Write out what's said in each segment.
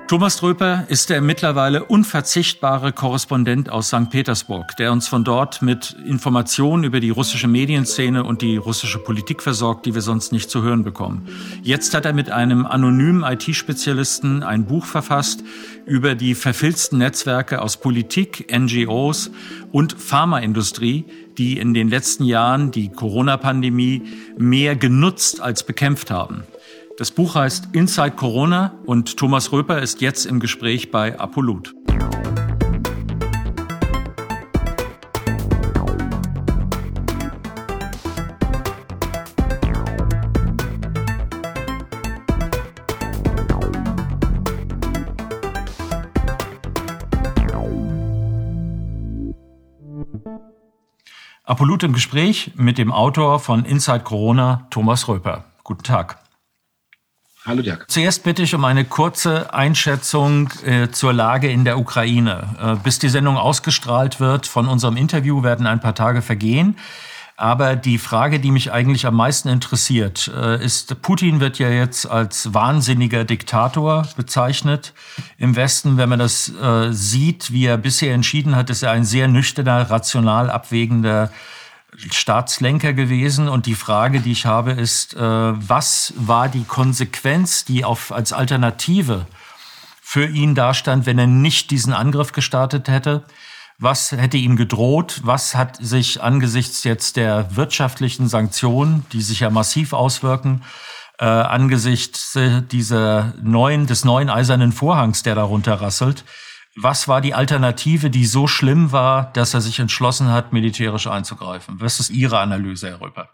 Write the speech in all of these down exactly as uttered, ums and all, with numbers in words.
Thomas Dröper ist der mittlerweile unverzichtbare Korrespondent aus Sankt Petersburg, der uns von dort mit Informationen über die russische Medienszene und die russische Politik versorgt, die wir sonst nicht zu hören bekommen. Jetzt hat er mit einem anonymen I T-Spezialisten ein Buch verfasst über die verfilzten Netzwerke aus Politik, N G Os und Pharmaindustrie, die in den letzten Jahren die Corona-Pandemie mehr genutzt als bekämpft haben. Das Buch heißt Inside Corona und Thomas Röper ist jetzt im Gespräch bei Apollut. Apollut im Gespräch mit dem Autor von Inside Corona, Thomas Röper. Guten Tag. Hallo Dirk. Zuerst bitte ich um eine kurze Einschätzung äh, zur Lage in der Ukraine. Äh, bis die Sendung ausgestrahlt wird von unserem Interview, werden ein paar Tage vergehen. Aber die Frage, die mich eigentlich am meisten interessiert, äh, ist, Putin wird ja jetzt als wahnsinniger Diktator bezeichnet im Westen. Wenn man das äh, sieht, wie er bisher entschieden hat, ist er ein sehr nüchterner, rational abwägender Staatslenker gewesen. Und die Frage, die ich habe, ist, äh, was war die Konsequenz, die auf, als Alternative für ihn dastand, wenn er nicht diesen Angriff gestartet hätte? Was hätte ihm gedroht? Was hat sich angesichts jetzt der wirtschaftlichen Sanktionen, die sich ja massiv auswirken, äh, angesichts dieser neuen, des neuen eisernen Vorhangs, der darunter rasselt, was war die Alternative, die so schlimm war, dass er sich entschlossen hat, militärisch einzugreifen? Was ist Ihre Analyse, Herr Röper?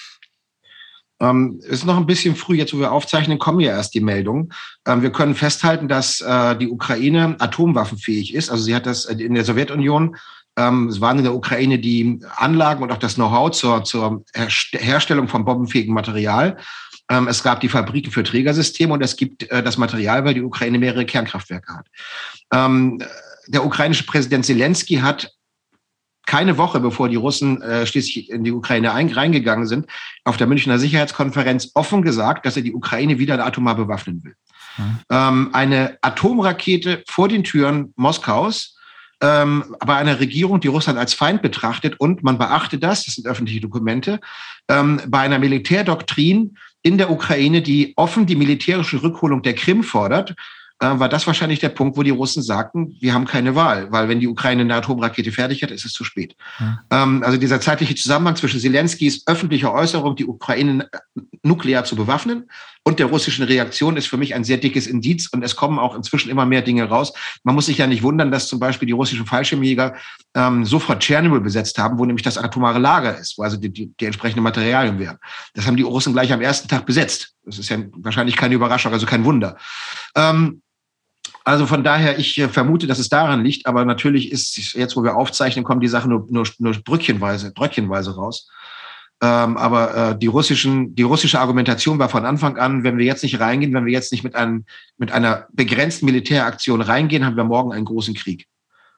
Ähm, es ist noch ein bisschen früh, jetzt wo wir aufzeichnen, kommen ja erst die Meldungen. Ähm, wir können festhalten, dass äh, die Ukraine atomwaffenfähig ist. Also sie hat das in der Sowjetunion, ähm, es waren in der Ukraine die Anlagen und auch das Know-how zur, zur Herstellung von bombenfähigem Material. Ähm, es gab die Fabriken für Trägersysteme und es gibt äh, das Material, weil die Ukraine mehrere Kernkraftwerke hat. Ähm, der ukrainische Präsident Zelensky hat keine Woche, bevor die Russen äh, schließlich in die Ukraine ein, reingegangen sind, auf der Münchner Sicherheitskonferenz offen gesagt, dass er die Ukraine wieder atomar bewaffnen will. Mhm. Ähm, eine Atomrakete vor den Türen Moskaus, ähm, bei einer Regierung, die Russland als Feind betrachtet und man beachte das, das sind öffentliche Dokumente, ähm, bei einer Militärdoktrin in der Ukraine, die offen die militärische Rückholung der Krim fordert, äh, war das wahrscheinlich der Punkt, wo die Russen sagten, wir haben keine Wahl, weil wenn die Ukraine eine Atomrakete fertig hat, ist es zu spät. Mhm. Ähm, also dieser zeitliche Zusammenhang zwischen Zelenskys öffentlicher Äußerung, die Ukraine nuklear zu bewaffnen, und der russischen Reaktion ist für mich ein sehr dickes Indiz und es kommen auch inzwischen immer mehr Dinge raus. Man muss sich ja nicht wundern, dass zum Beispiel die russischen Fallschirmjäger ähm, sofort Tschernobyl besetzt haben, wo nämlich das atomare Lager ist, wo also die, die, die entsprechenden Materialien wären. Das haben die Russen gleich am ersten Tag besetzt. Das ist ja wahrscheinlich keine Überraschung, also kein Wunder. Ähm, Also von daher, ich vermute, dass es daran liegt, aber natürlich ist jetzt, wo wir aufzeichnen, kommen die Sachen nur, nur, nur bröckchenweise, bröckchenweise raus. Ähm, aber äh, die russischen, die russische Argumentation war von Anfang an, wenn wir jetzt nicht reingehen, wenn wir jetzt nicht mit einem, mit einer begrenzten Militäraktion reingehen, haben wir morgen einen großen Krieg.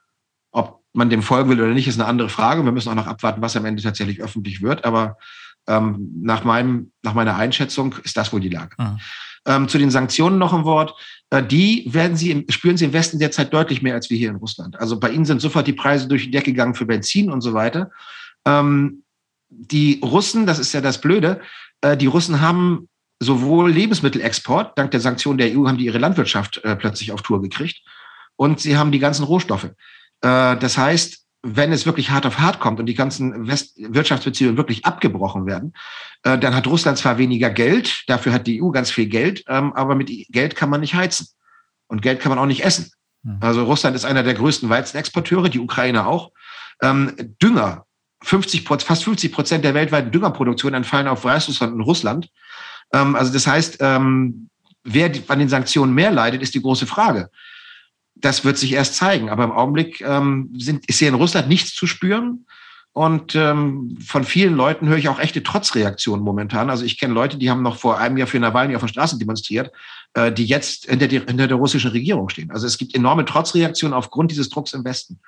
Ob man dem folgen will oder nicht, ist eine andere Frage. Wir müssen auch noch abwarten, was am Ende tatsächlich öffentlich wird. Aber ähm, nach meinem, nach meiner Einschätzung ist das wohl die Lage. Mhm. Ähm, zu den Sanktionen noch ein Wort. Äh, die werden Sie, im, spüren Sie im Westen derzeit deutlich mehr als wir hier in Russland. Also bei Ihnen sind sofort die Preise durch die Decke gegangen für Benzin und so weiter. Ähm, die Russen, das ist ja das Blöde, äh, die Russen haben sowohl Lebensmittelexport, dank der Sanktionen der E U haben die ihre Landwirtschaft äh, plötzlich auf Tour gekriegt, und sie haben die ganzen Rohstoffe. Äh, das heißt, wenn es wirklich hart auf hart kommt und die ganzen West- Wirtschaftsbeziehungen wirklich abgebrochen werden, äh, dann hat Russland zwar weniger Geld, dafür hat die E U ganz viel Geld, ähm, aber mit Geld kann man nicht heizen und Geld kann man auch nicht essen. Mhm. Also Russland ist einer der größten Weizenexporteure, die Ukraine auch. Ähm, Dünger, fünfzig, fast fünfzig Prozent der weltweiten Düngerproduktion entfallen auf Weißrussland und Russland. Ähm, also das heißt, ähm, wer an den Sanktionen mehr leidet, ist die große Frage. Das wird sich erst zeigen. Aber im Augenblick ähm, sind, ist hier in Russland nichts zu spüren. Und ähm, von vielen Leuten höre ich auch echte Trotzreaktionen momentan. Also ich kenne Leute, die haben noch vor einem Jahr für Nawalny auf der Straße demonstriert, äh, die jetzt hinter, die, hinter der russischen Regierung stehen. Also es gibt enorme Trotzreaktionen aufgrund dieses Drucks im Westen.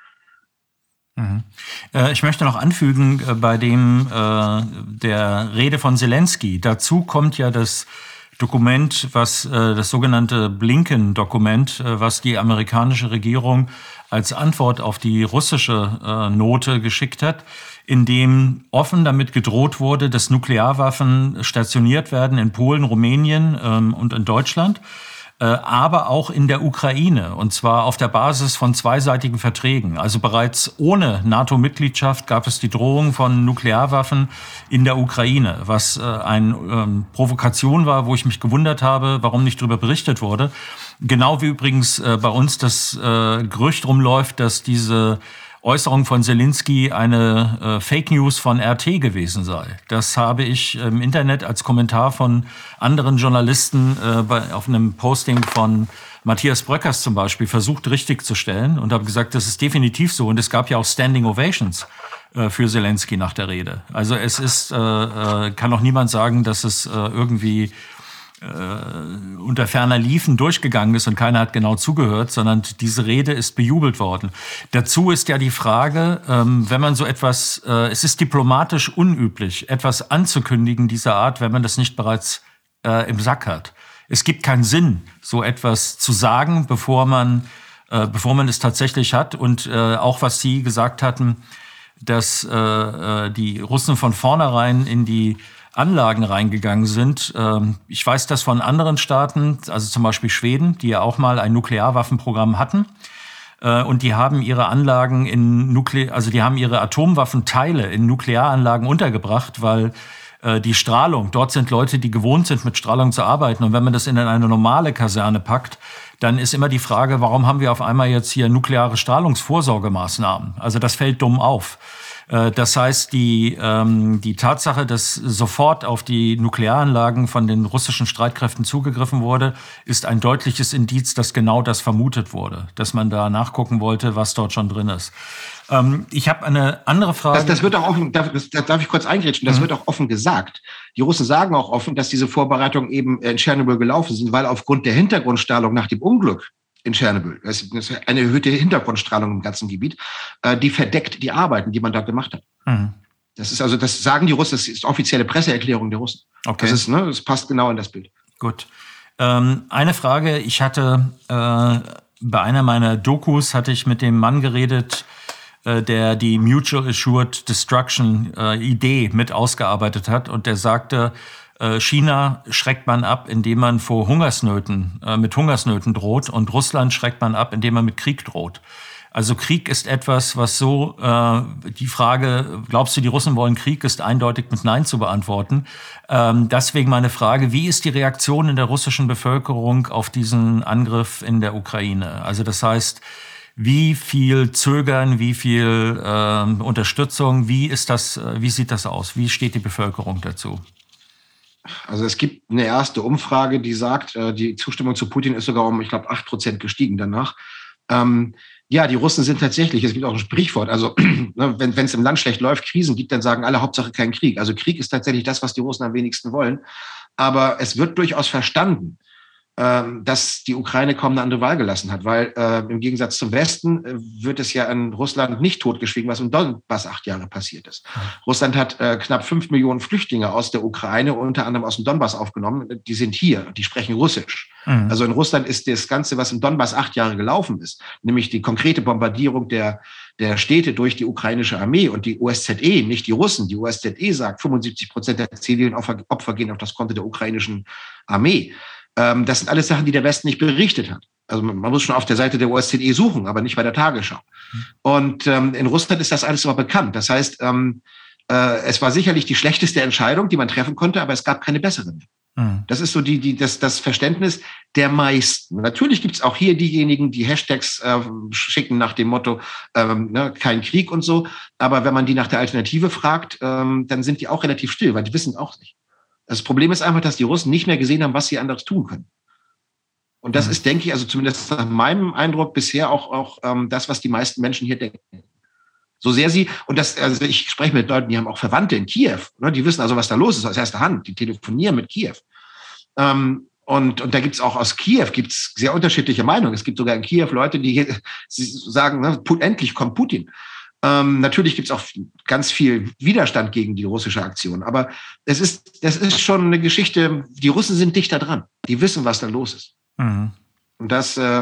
Mhm. Äh, ich möchte noch anfügen, äh, bei dem äh, der Rede von Zelensky, dazu kommt ja das Dokument, was äh, das sogenannte Blinken-Dokument, äh, was die amerikanische Regierung als Antwort auf die russische äh, Note geschickt hat, in dem offen damit gedroht wurde, dass Nuklearwaffen stationiert werden in Polen, Rumänien ähm, und in Deutschland, äh, aber auch in der Ukraine, und zwar auf der Basis von zweiseitigen Verträgen. Also bereits ohne NATO-Mitgliedschaft gab es die Drohung von Nuklearwaffen in der Ukraine, was äh, eine ähm, Provokation war, wo ich mich gewundert habe, warum nicht darüber berichtet wurde. Genau wie übrigens äh, bei uns das äh, Gerücht rumläuft, dass diese Äußerung von Zelensky eine äh, Fake News von R T gewesen sei. Das habe ich im Internet als Kommentar von anderen Journalisten äh, bei, auf einem Posting von Matthias Bröckers zum Beispiel versucht richtig zu stellen und habe gesagt, das ist definitiv so. Und es gab ja auch Standing Ovations äh, für Zelensky nach der Rede. Also es ist, äh, äh, kann auch niemand sagen, dass es äh, irgendwie Äh, unter ferner Liefen durchgegangen ist und keiner hat genau zugehört, sondern diese Rede ist bejubelt worden. Dazu ist ja die Frage, ähm, wenn man so etwas, äh, es ist diplomatisch unüblich, etwas anzukündigen dieser Art, wenn man das nicht bereits äh, im Sack hat. Es gibt keinen Sinn, so etwas zu sagen, bevor man, äh, bevor man es tatsächlich hat. Und äh, auch was Sie gesagt hatten, dass äh, die Russen von vornherein in die Anlagen reingegangen sind. Ich weiß das von anderen Staaten, also zum Beispiel Schweden, die ja auch mal ein Nuklearwaffenprogramm hatten. Und die haben ihre Anlagen in Nukle- also die haben ihre Atomwaffenteile in Nuklearanlagen untergebracht, weil die Strahlung, dort sind Leute, die gewohnt sind, mit Strahlung zu arbeiten. Und wenn man das in eine normale Kaserne packt, dann ist immer die Frage, warum haben wir auf einmal jetzt hier nukleare Strahlungsvorsorgemaßnahmen? Also das fällt dumm auf. Das heißt, die, ähm, die Tatsache, dass sofort auf die Nuklearanlagen von den russischen Streitkräften zugegriffen wurde, ist ein deutliches Indiz, dass genau das vermutet wurde, dass man da nachgucken wollte, was dort schon drin ist. Ähm, ich habe eine andere Frage. Das, das wird auch offen, darf, das, darf ich kurz eingrätschen, das mhm. wird auch offen gesagt. Die Russen sagen auch offen, dass diese Vorbereitungen eben in Tschernobyl gelaufen sind, weil aufgrund der Hintergrundstrahlung nach dem Unglück in Tschernobyl, das ist eine erhöhte Hintergrundstrahlung im ganzen Gebiet, die verdeckt die Arbeiten, die man dort gemacht hat. Mhm. Das ist also, das sagen die Russen, das ist offizielle Presseerklärung der Russen. Okay. Das ist, ne, das passt genau in das Bild. Gut. Ähm, eine Frage, ich hatte äh, bei einer meiner Dokus hatte ich mit dem Mann geredet, äh, der die Mutual Assured Destruction äh, Idee mit ausgearbeitet hat, und der sagte, China schreckt man ab, indem man vor Hungersnöten, äh, mit Hungersnöten droht, und Russland schreckt man ab, indem man mit Krieg droht. Also Krieg ist etwas, was so, äh, die Frage, glaubst du, die Russen wollen Krieg, ist eindeutig mit Nein zu beantworten. Ähm, deswegen meine Frage, wie ist die Reaktion in der russischen Bevölkerung auf diesen Angriff in der Ukraine? Also das heißt, wie viel Zögern, wie viel äh, Unterstützung, wie ist das, wie sieht das aus? Wie steht die Bevölkerung dazu? Also es gibt eine erste Umfrage, die sagt, die Zustimmung zu Putin ist sogar um, ich glaube, acht Prozent gestiegen danach. Ähm, ja, die Russen sind tatsächlich, es gibt auch ein Sprichwort, also ne, wenn es im Land schlecht läuft, Krisen gibt, dann sagen alle, Hauptsache kein Krieg. Also Krieg ist tatsächlich das, was die Russen am wenigsten wollen. Aber es wird durchaus verstanden, dass die Ukraine kaum eine andere Wahl gelassen hat, weil äh, im Gegensatz zum Westen äh, wird es ja in Russland nicht totgeschwiegen, was im Donbass acht Jahre passiert ist. Mhm. Russland hat äh, knapp fünf Millionen Flüchtlinge aus der Ukraine, unter anderem aus dem Donbass aufgenommen. Die sind hier, die sprechen Russisch. Mhm. Also in Russland ist das Ganze, was im Donbass acht Jahre gelaufen ist, nämlich die konkrete Bombardierung der der Städte durch die ukrainische Armee und die O S Z E, nicht die Russen. Die O S Z E sagt, fünfundsiebzig Prozent der zivilen Opfer, Opfer gehen auf das Konto der ukrainischen Armee. Das sind alles Sachen, die der Westen nicht berichtet hat. Also man muss schon auf der Seite der O S Z E suchen, aber nicht bei der Tagesschau. Und ähm, in Russland ist das alles aber bekannt. Das heißt, ähm, äh, es war sicherlich die schlechteste Entscheidung, die man treffen konnte, aber es gab keine bessere mehr. Mhm. Das ist so die, die, das, das Verständnis der meisten. Natürlich gibt es auch hier diejenigen, die Hashtags äh, schicken nach dem Motto, ähm, ne, kein Krieg und so. Aber wenn man die nach der Alternative fragt, ähm, dann sind die auch relativ still, weil die wissen auch nicht. Das Problem ist einfach, dass die Russen nicht mehr gesehen haben, was sie anderes tun können. Und das mhm. ist, denke ich, also zumindest nach meinem Eindruck bisher auch, auch ähm, das, was die meisten Menschen hier denken. So sehr sie, und das, also ich spreche mit Leuten, die haben auch Verwandte in Kiew, ne, die wissen also, was da los ist aus erster Hand, die telefonieren mit Kiew. Ähm, und, und da gibt's auch aus Kiew gibt's sehr unterschiedliche Meinungen. Es gibt sogar in Kiew Leute, die sagen, ne, endlich kommt Putin. Ähm, natürlich gibt es auch ganz viel Widerstand gegen die russische Aktion. Aber es ist, das ist schon eine Geschichte, die Russen sind dichter dran. Die wissen, was da los ist. Mhm. Und das, äh,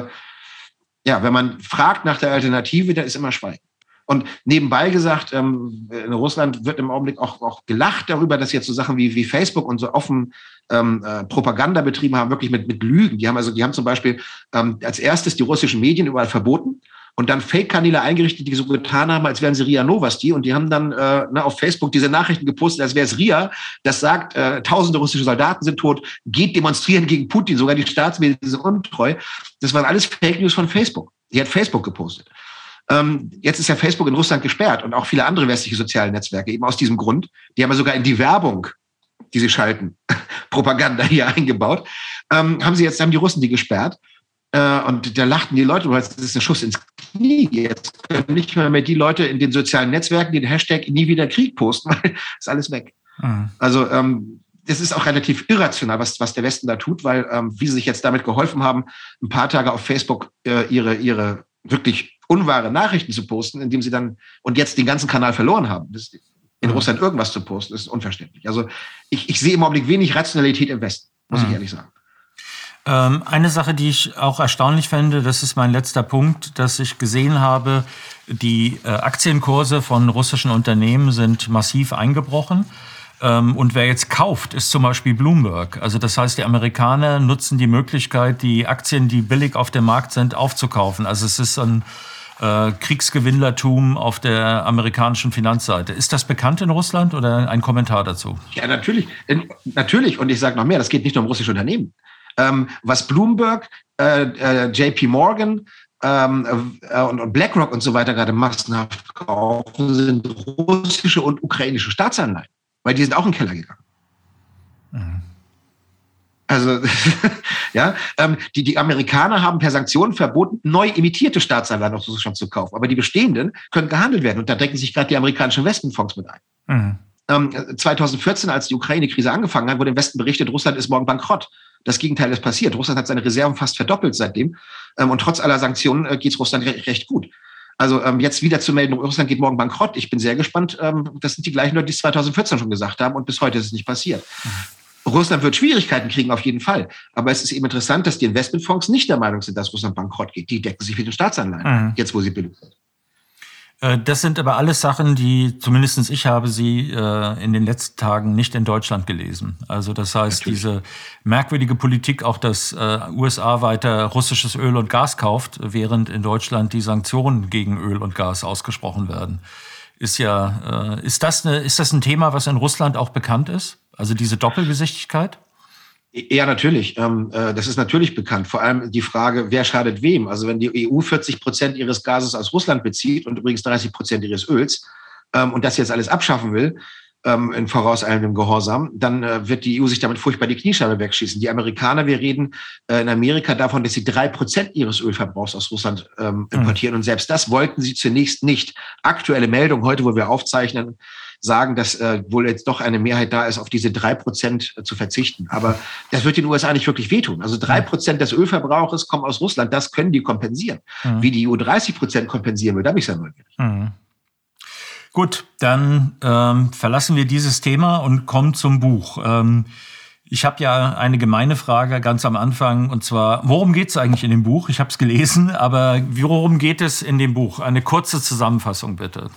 ja, wenn man fragt nach der Alternative, da ist immer Schweigen. Und nebenbei gesagt, ähm, in Russland wird im Augenblick auch, auch gelacht darüber, dass jetzt so Sachen wie, wie Facebook und so offen ähm, äh, Propaganda betrieben haben, wirklich mit, mit Lügen. Die haben also, die haben zum Beispiel ähm, als erstes die russischen Medien überall verboten und dann Fake-Kanäle eingerichtet, die so getan haben, als wären sie R I A Novosti. Und die haben dann äh, ne, auf Facebook diese Nachrichten gepostet, als wäre es R I A, das sagt, äh, tausende russische Soldaten sind tot, geht demonstrieren gegen Putin, sogar die Staatsmedien sind untreu. Das waren alles Fake News von Facebook. Die hat Facebook gepostet. Ähm, jetzt ist ja Facebook in Russland gesperrt und auch viele andere westliche soziale Netzwerke, eben aus diesem Grund. Die haben ja sogar in die Werbung, die sie schalten, Propaganda hier eingebaut. Ähm, haben sie jetzt, haben die Russen die gesperrt. Äh, und da lachten die Leute, weil das ist ein Schuss ins Knie. Jetzt können nicht mehr, mehr die Leute in den sozialen Netzwerken den Hashtag nie wieder Krieg posten, weil ist alles weg. Mhm. Also, ähm, das ist auch relativ irrational, was, was der Westen da tut, weil, ähm, wie sie sich jetzt damit geholfen haben, ein paar Tage auf Facebook äh, ihre, ihre wirklich unwahre Nachrichten zu posten, indem sie dann und jetzt den ganzen Kanal verloren haben. Das, in mhm. Russland irgendwas zu posten, ist unverständlich. Also ich, ich sehe im Augenblick wenig Rationalität im Westen, muss mhm. ich ehrlich sagen. Ähm, eine Sache, die ich auch erstaunlich fände, das ist mein letzter Punkt, dass ich gesehen habe, die äh, Aktienkurse von russischen Unternehmen sind massiv eingebrochen. Und wer jetzt kauft, ist zum Beispiel Bloomberg. Also das heißt, die Amerikaner nutzen die Möglichkeit, die Aktien, die billig auf dem Markt sind, aufzukaufen. Also es ist ein äh, Kriegsgewinnlertum auf der amerikanischen Finanzseite. Ist das bekannt in Russland oder ein Kommentar dazu? Ja, natürlich. Natürlich. Und ich sage noch mehr, das geht nicht nur um russische Unternehmen. Ähm, was Bloomberg, äh, äh, J P Morgan ähm, äh, und BlackRock und so weiter gerade massenhaft kaufen, sind russische und ukrainische Staatsanleihen. Weil die sind auch in den Keller gegangen. Mhm. Also, ja, ähm, die, die Amerikaner haben per Sanktionen verboten, neu emittierte Staatsanleihen aus Russland zu kaufen. Aber die bestehenden können gehandelt werden. Und da decken sich gerade die amerikanischen Investmentfonds mit ein. Mhm. Ähm, zwanzig vierzehn, als die Ukraine-Krise angefangen hat, wurde im Westen berichtet, Russland ist morgen bankrott. Das Gegenteil ist passiert. Russland hat seine Reserven fast verdoppelt seitdem. Ähm, und trotz aller Sanktionen äh, geht es Russland recht, recht gut. Also ähm, jetzt wieder zu melden, Russland geht morgen bankrott. Ich bin sehr gespannt. Ähm, das sind die gleichen Leute, die es zwanzig vierzehn schon gesagt haben und bis heute ist es nicht passiert. Mhm. Russland wird Schwierigkeiten kriegen, auf jeden Fall. Aber es ist eben interessant, dass die Investmentfonds nicht der Meinung sind, dass Russland bankrott geht. Die decken sich mit den Staatsanleihen, mhm. jetzt wo sie billig sind. Das sind aber alles Sachen, die, zumindest ich habe sie äh, in den letzten Tagen nicht in Deutschland gelesen. Also das heißt, Natürlich. diese merkwürdige Politik, auch dass äh, U S A weiter russisches Öl und Gas kauft, während in Deutschland die Sanktionen gegen Öl und Gas ausgesprochen werden, ist ja, äh, ist das eine, ist das ein Thema, was in Russland auch bekannt ist? Also diese Doppelgesichtigkeit? Ja, natürlich. Ähm, äh, das ist natürlich bekannt. Vor allem die Frage, wer schadet wem? Also wenn die E U vierzig Prozent ihres Gases aus Russland bezieht und übrigens dreißig Prozent ihres Öls ähm, und das jetzt alles abschaffen will, ähm, in vorauseilendem Gehorsam, dann äh, wird die E U sich damit furchtbar die Kniescheibe wegschießen. Die Amerikaner, wir reden äh, in Amerika davon, dass sie drei Prozent ihres Ölverbrauchs aus Russland ähm, importieren. Mhm. Und selbst das wollten sie zunächst nicht. Aktuelle Meldung heute, wo wir aufzeichnen, sagen, dass äh, wohl jetzt doch eine Mehrheit da ist, auf diese drei Prozent äh, zu verzichten. Aber das wird den U S A nicht wirklich wehtun. Also drei Prozent des Ölverbrauches kommen aus Russland, das können die kompensieren. Mhm. Wie die E U dreißig Prozent kompensieren will, da bin ich sehr neugierig. Mhm. Gut, dann ähm, verlassen wir dieses Thema und kommen zum Buch. Ähm, ich habe ja eine gemeine Frage ganz am Anfang, und zwar, worum geht es eigentlich in dem Buch? Ich habe es gelesen, aber worum geht es in dem Buch? Eine kurze Zusammenfassung bitte.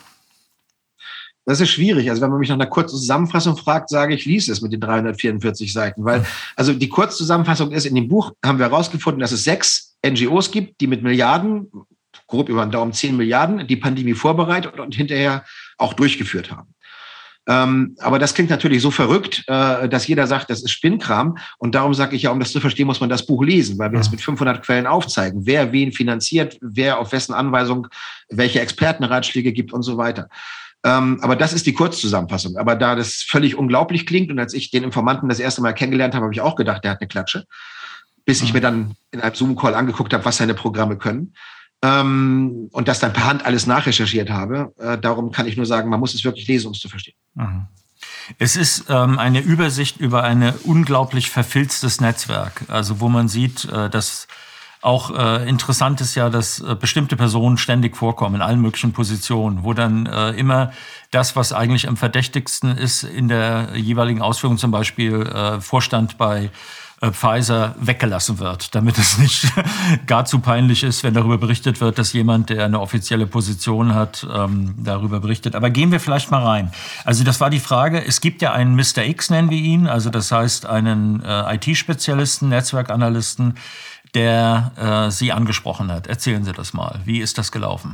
Das ist schwierig. Also wenn man mich nach einer kurzen Zusammenfassung fragt, sage ich, lies es mit den dreihundertvierundvierzig Seiten. Weil, also die Kurzzusammenfassung ist, in dem Buch haben wir herausgefunden, dass es sechs N G Os gibt, die mit Milliarden, grob über den Daumen zehn Milliarden, die Pandemie vorbereitet und hinterher auch durchgeführt haben. Ähm, aber das klingt natürlich so verrückt, äh, dass jeder sagt, das ist Spinnkram. Und darum sage ich ja, um das zu verstehen, muss man das Buch lesen, weil wir es mit fünfhundert Quellen aufzeigen, wer wen finanziert, wer auf wessen Anweisung welche Expertenratschläge gibt und so weiter. Ähm, aber das ist die Kurzzusammenfassung. Aber da das völlig unglaublich klingt und als ich den Informanten das erste Mal kennengelernt habe, habe ich auch gedacht, der hat eine Klatsche. Bis ich mir dann in einem Zoom-Call angeguckt habe, was seine Programme können. Ähm, und das dann per Hand alles nachrecherchiert habe. Äh, darum kann ich nur sagen, man muss es wirklich lesen, um es zu verstehen. Mhm. Es ist ähm, eine Übersicht über ein unglaublich verfilztes Netzwerk. Also wo man sieht, äh, dass Auch äh, interessant ist ja, dass äh, bestimmte Personen ständig vorkommen in allen möglichen Positionen, wo dann äh, immer das, was eigentlich am verdächtigsten ist in der jeweiligen Ausführung, zum Beispiel äh, Vorstand bei äh, Pfizer, weggelassen wird, damit es nicht gar zu peinlich ist, wenn darüber berichtet wird, dass jemand, der eine offizielle Position hat, ähm, darüber berichtet. Aber gehen wir vielleicht mal rein. Also das war die Frage, es gibt ja einen Mister X, nennen wir ihn, also das heißt einen äh, I T-Spezialisten, Netzwerkanalysten, der äh, Sie angesprochen hat. Erzählen Sie das mal. Wie ist das gelaufen?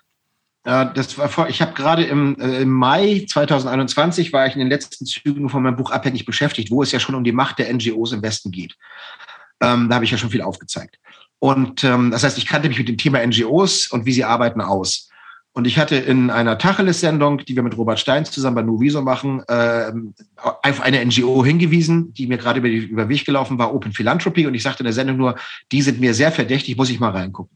Äh, das war vor, ich habe gerade im, äh, im Mai zweitausendeinundzwanzig war ich in den letzten Zügen von meinem Buch Abhängig beschäftigt, wo es ja schon um die Macht der N G Os im Westen geht. Ähm, da habe ich ja schon viel aufgezeigt. Und ähm, das heißt, ich kannte mich mit dem Thema N G Os und wie sie arbeiten aus. Und ich hatte in einer Tacheles-Sendung, die wir mit Robert Stein zusammen bei Nuviso machen, äh, auf eine N G O hingewiesen, die mir gerade über, die, über den Weg gelaufen war, Open Philanthropy. Und ich sagte in der Sendung nur, die sind mir sehr verdächtig, muss ich mal reingucken.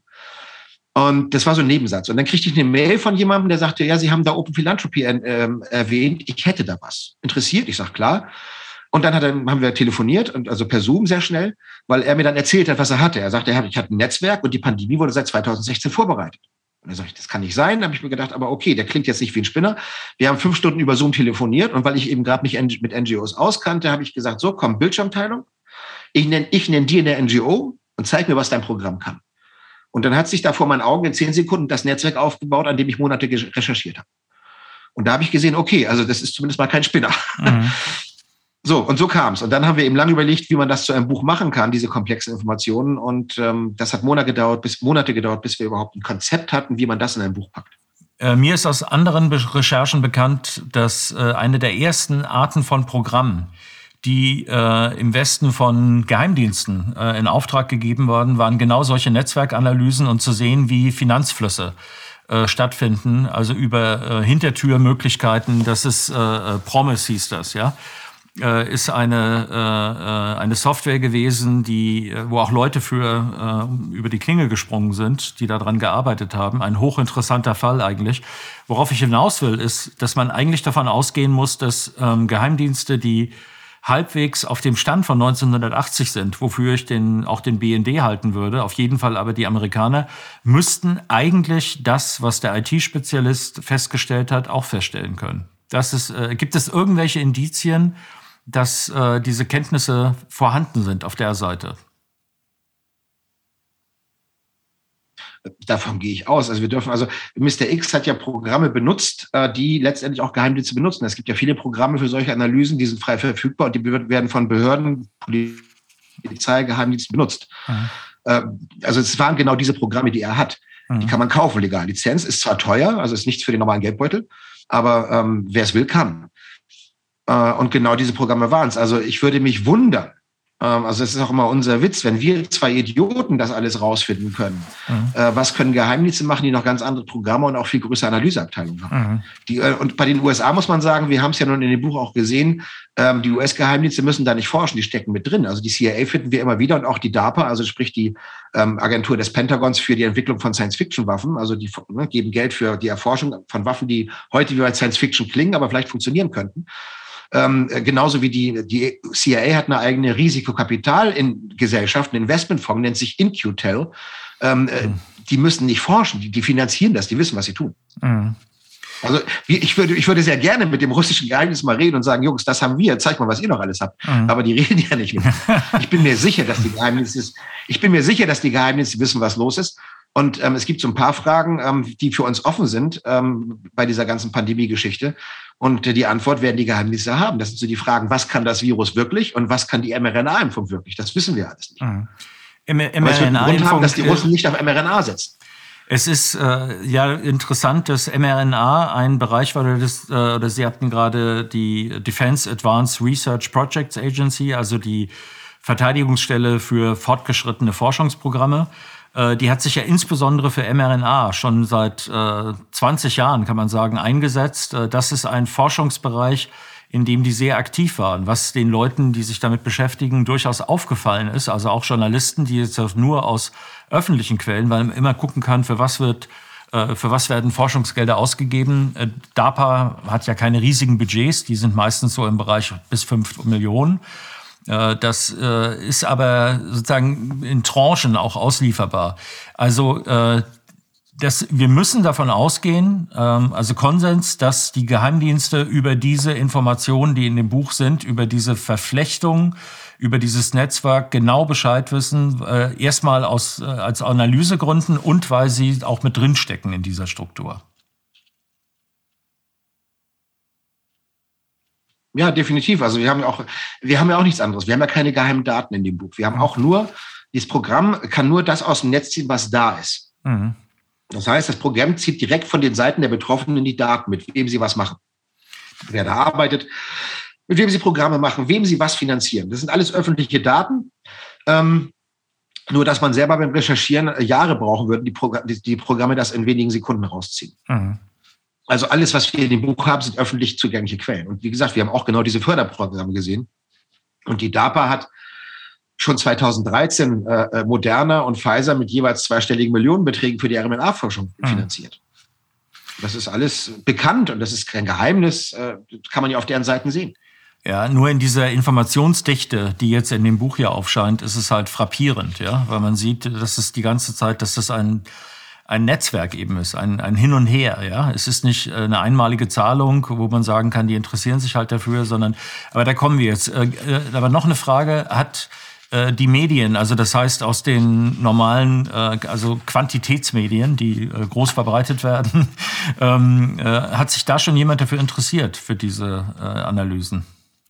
Und das war so ein Nebensatz. Und dann kriegte ich eine Mail von jemandem, der sagte, ja, Sie haben da Open Philanthropy äh, erwähnt, ich hätte da was. Interessiert? Ich sag klar. Und dann hat er, haben wir telefoniert, und also per Zoom sehr schnell, weil er mir dann erzählt hat, was er hatte. Er sagte, er hat, ich hatte ein Netzwerk und die Pandemie wurde seit zweitausendsechzehn vorbereitet. Und dann sage ich, das kann nicht sein. Da habe ich mir gedacht, aber okay, der klingt jetzt nicht wie ein Spinner. Wir haben fünf Stunden über Zoom telefoniert und weil ich eben gerade mich mit N G Os auskannte, habe ich gesagt, so, komm, Bildschirmteilung. Ich nenne ich nenn dir eine N G O und zeig mir, was dein Programm kann. Und dann hat sich da vor meinen Augen in zehn Sekunden das Netzwerk aufgebaut, an dem ich Monate recherchiert habe. Und da habe ich gesehen, okay, also das ist zumindest mal kein Spinner. Mhm. So, und so kam es. Und dann haben wir eben lange überlegt, wie man das zu einem Buch machen kann, diese komplexen Informationen. Und ähm, das hat Monate gedauert, bis, Monate gedauert, bis wir überhaupt ein Konzept hatten, wie man das in ein Buch packt. Äh, mir ist aus anderen Be- Recherchen bekannt, dass äh, eine der ersten Arten von Programmen, die äh, im Westen von Geheimdiensten äh, in Auftrag gegeben worden, waren genau solche Netzwerkanalysen und zu sehen, wie Finanzflüsse äh, stattfinden, also über äh, Hintertürmöglichkeiten. Das ist äh, Promise hieß das, ja. Äh, ist eine äh, eine Software gewesen, die wo auch Leute für äh, über die Klinge gesprungen sind, die daran gearbeitet haben. Ein hochinteressanter Fall eigentlich. Worauf ich hinaus will, ist, dass man eigentlich davon ausgehen muss, dass ähm, Geheimdienste, die halbwegs auf dem Stand von neunzehnhundertachtzig sind, wofür ich den auch den B N D halten würde, auf jeden Fall aber die Amerikaner, müssten eigentlich das, was der I T-Spezialist festgestellt hat, auch feststellen können. Das ist, äh, gibt es irgendwelche Indizien, dass äh, diese Kenntnisse vorhanden sind auf der Seite? Davon gehe ich aus. Also wir dürfen, also Mister X hat ja Programme benutzt, äh, die letztendlich auch Geheimdienste benutzen. Es gibt ja viele Programme für solche Analysen, die sind frei verfügbar und die werden von Behörden, Polizei, Geheimdiensten benutzt. Mhm. Äh, also es waren genau diese Programme, die er hat. Mhm. Die kann man kaufen, legal. Lizenz ist zwar teuer, also ist nichts für den normalen Geldbeutel, aber ähm, wer es will, kann. Äh, und genau diese Programme waren es. Also ich würde mich wundern, ähm, also es ist auch immer unser Witz, wenn wir zwei Idioten das alles rausfinden können. Mhm. Äh, was können Geheimdienste machen, die noch ganz andere Programme und auch viel größere Analyseabteilungen haben? Mhm. Die, äh, und bei den U S A muss man sagen, wir haben es ja nun in dem Buch auch gesehen, ähm, die U S-Geheimdienste müssen da nicht forschen, die stecken mit drin. Also die C I A finden wir immer wieder und auch die DARPA, also sprich die ähm, Agentur des Pentagons für die Entwicklung von Science-Fiction-Waffen, also die ne, geben Geld für die Erforschung von Waffen, die heute wie bei Science-Fiction klingen, aber vielleicht funktionieren könnten. Ähm, genauso wie die, die C I A hat eine eigene Risikokapitalgesellschaft, ein Investmentfonds, nennt sich I N Q T E L. Ähm, mhm. Die müssen nicht forschen, die, die finanzieren das, die wissen, was sie tun. Mhm. Also ich würde, ich würde sehr gerne mit dem russischen Geheimdienst mal reden und sagen, Jungs, das haben wir, zeigt mal, was ihr noch alles habt. Mhm. Aber die reden ja nicht mit. Ich bin mir sicher, dass die Geheimdienste, ich bin mir sicher, dass die Geheimdienste wissen, was los ist. Und ähm, es gibt so ein paar Fragen, ähm, die für uns offen sind ähm, bei dieser ganzen Pandemie-Geschichte. Und äh, die Antwort werden die Geheimdienste haben. Das sind so die Fragen, was kann das Virus wirklich und was kann die mRNA-Impfung wirklich? Das wissen wir alles nicht. Mhm. M- mRNA-Impfung haben, dass die Russen nicht auf mRNA setzen. Es ist äh, ja interessant, dass mRNA ein Bereich war, das, äh, oder Sie hatten gerade die Defense Advanced Research Projects Agency, also die Verteidigungsstelle für fortgeschrittene Forschungsprogramme. Äh, die hat sich ja insbesondere für mRNA schon seit äh, zwanzig Jahren, kann man sagen, eingesetzt. Äh, das ist ein Forschungsbereich, in dem die sehr aktiv waren, was den Leuten, die sich damit beschäftigen, durchaus aufgefallen ist. Also auch Journalisten, die jetzt nur aus öffentlichen Quellen, weil man immer gucken kann, für was wird, äh, für was werden Forschungsgelder ausgegeben. Äh, DARPA hat ja keine riesigen Budgets, die sind meistens so im Bereich bis fünf Millionen. Das ist aber sozusagen in Tranchen auch auslieferbar. Also das, wir müssen davon ausgehen, also Konsens, dass die Geheimdienste über diese Informationen, die in dem Buch sind, über diese Verflechtung, über dieses Netzwerk genau Bescheid wissen. Erstmal aus, als Analysegründen und weil sie auch mit drinstecken in dieser Struktur. Ja, definitiv. Also wir haben ja auch, wir haben ja auch nichts anderes. Wir haben ja keine geheimen Daten in dem Buch. Wir haben auch nur, dieses Programm kann nur das aus dem Netz ziehen, was da ist. Mhm. Das heißt, das Programm zieht direkt von den Seiten der Betroffenen die Daten, mit wem sie was machen, wer da arbeitet, mit wem sie Programme machen, wem sie was finanzieren. Das sind alles öffentliche Daten. Ähm, nur, dass man selber beim Recherchieren Jahre brauchen würde, die, Progr- die, die Programme das in wenigen Sekunden rausziehen. Mhm. Also alles, was wir in dem Buch haben, sind öffentlich zugängliche Quellen. Und wie gesagt, wir haben auch genau diese Förderprogramme gesehen. Und die DARPA hat schon zweitausenddreizehn äh, Moderna und Pfizer mit jeweils zweistelligen Millionenbeträgen für die R M N A-Forschung mhm. finanziert. Das ist alles bekannt und das ist kein Geheimnis. Äh, kann man ja auf deren Seiten sehen. Ja, nur in dieser Informationsdichte, die jetzt in dem Buch hier aufscheint, ist es halt frappierend, ja, weil man sieht, dass es die ganze Zeit, dass das ein ein Netzwerk eben ist, ein, ein Hin und Her, ja. Es ist nicht eine einmalige Zahlung, wo man sagen kann, die interessieren sich halt dafür, sondern, aber da kommen wir jetzt. Aber noch eine Frage, hat die Medien, also das heißt aus den normalen, also Quantitätsmedien, die groß verbreitet werden, hat sich da schon jemand dafür interessiert, für diese Analysen?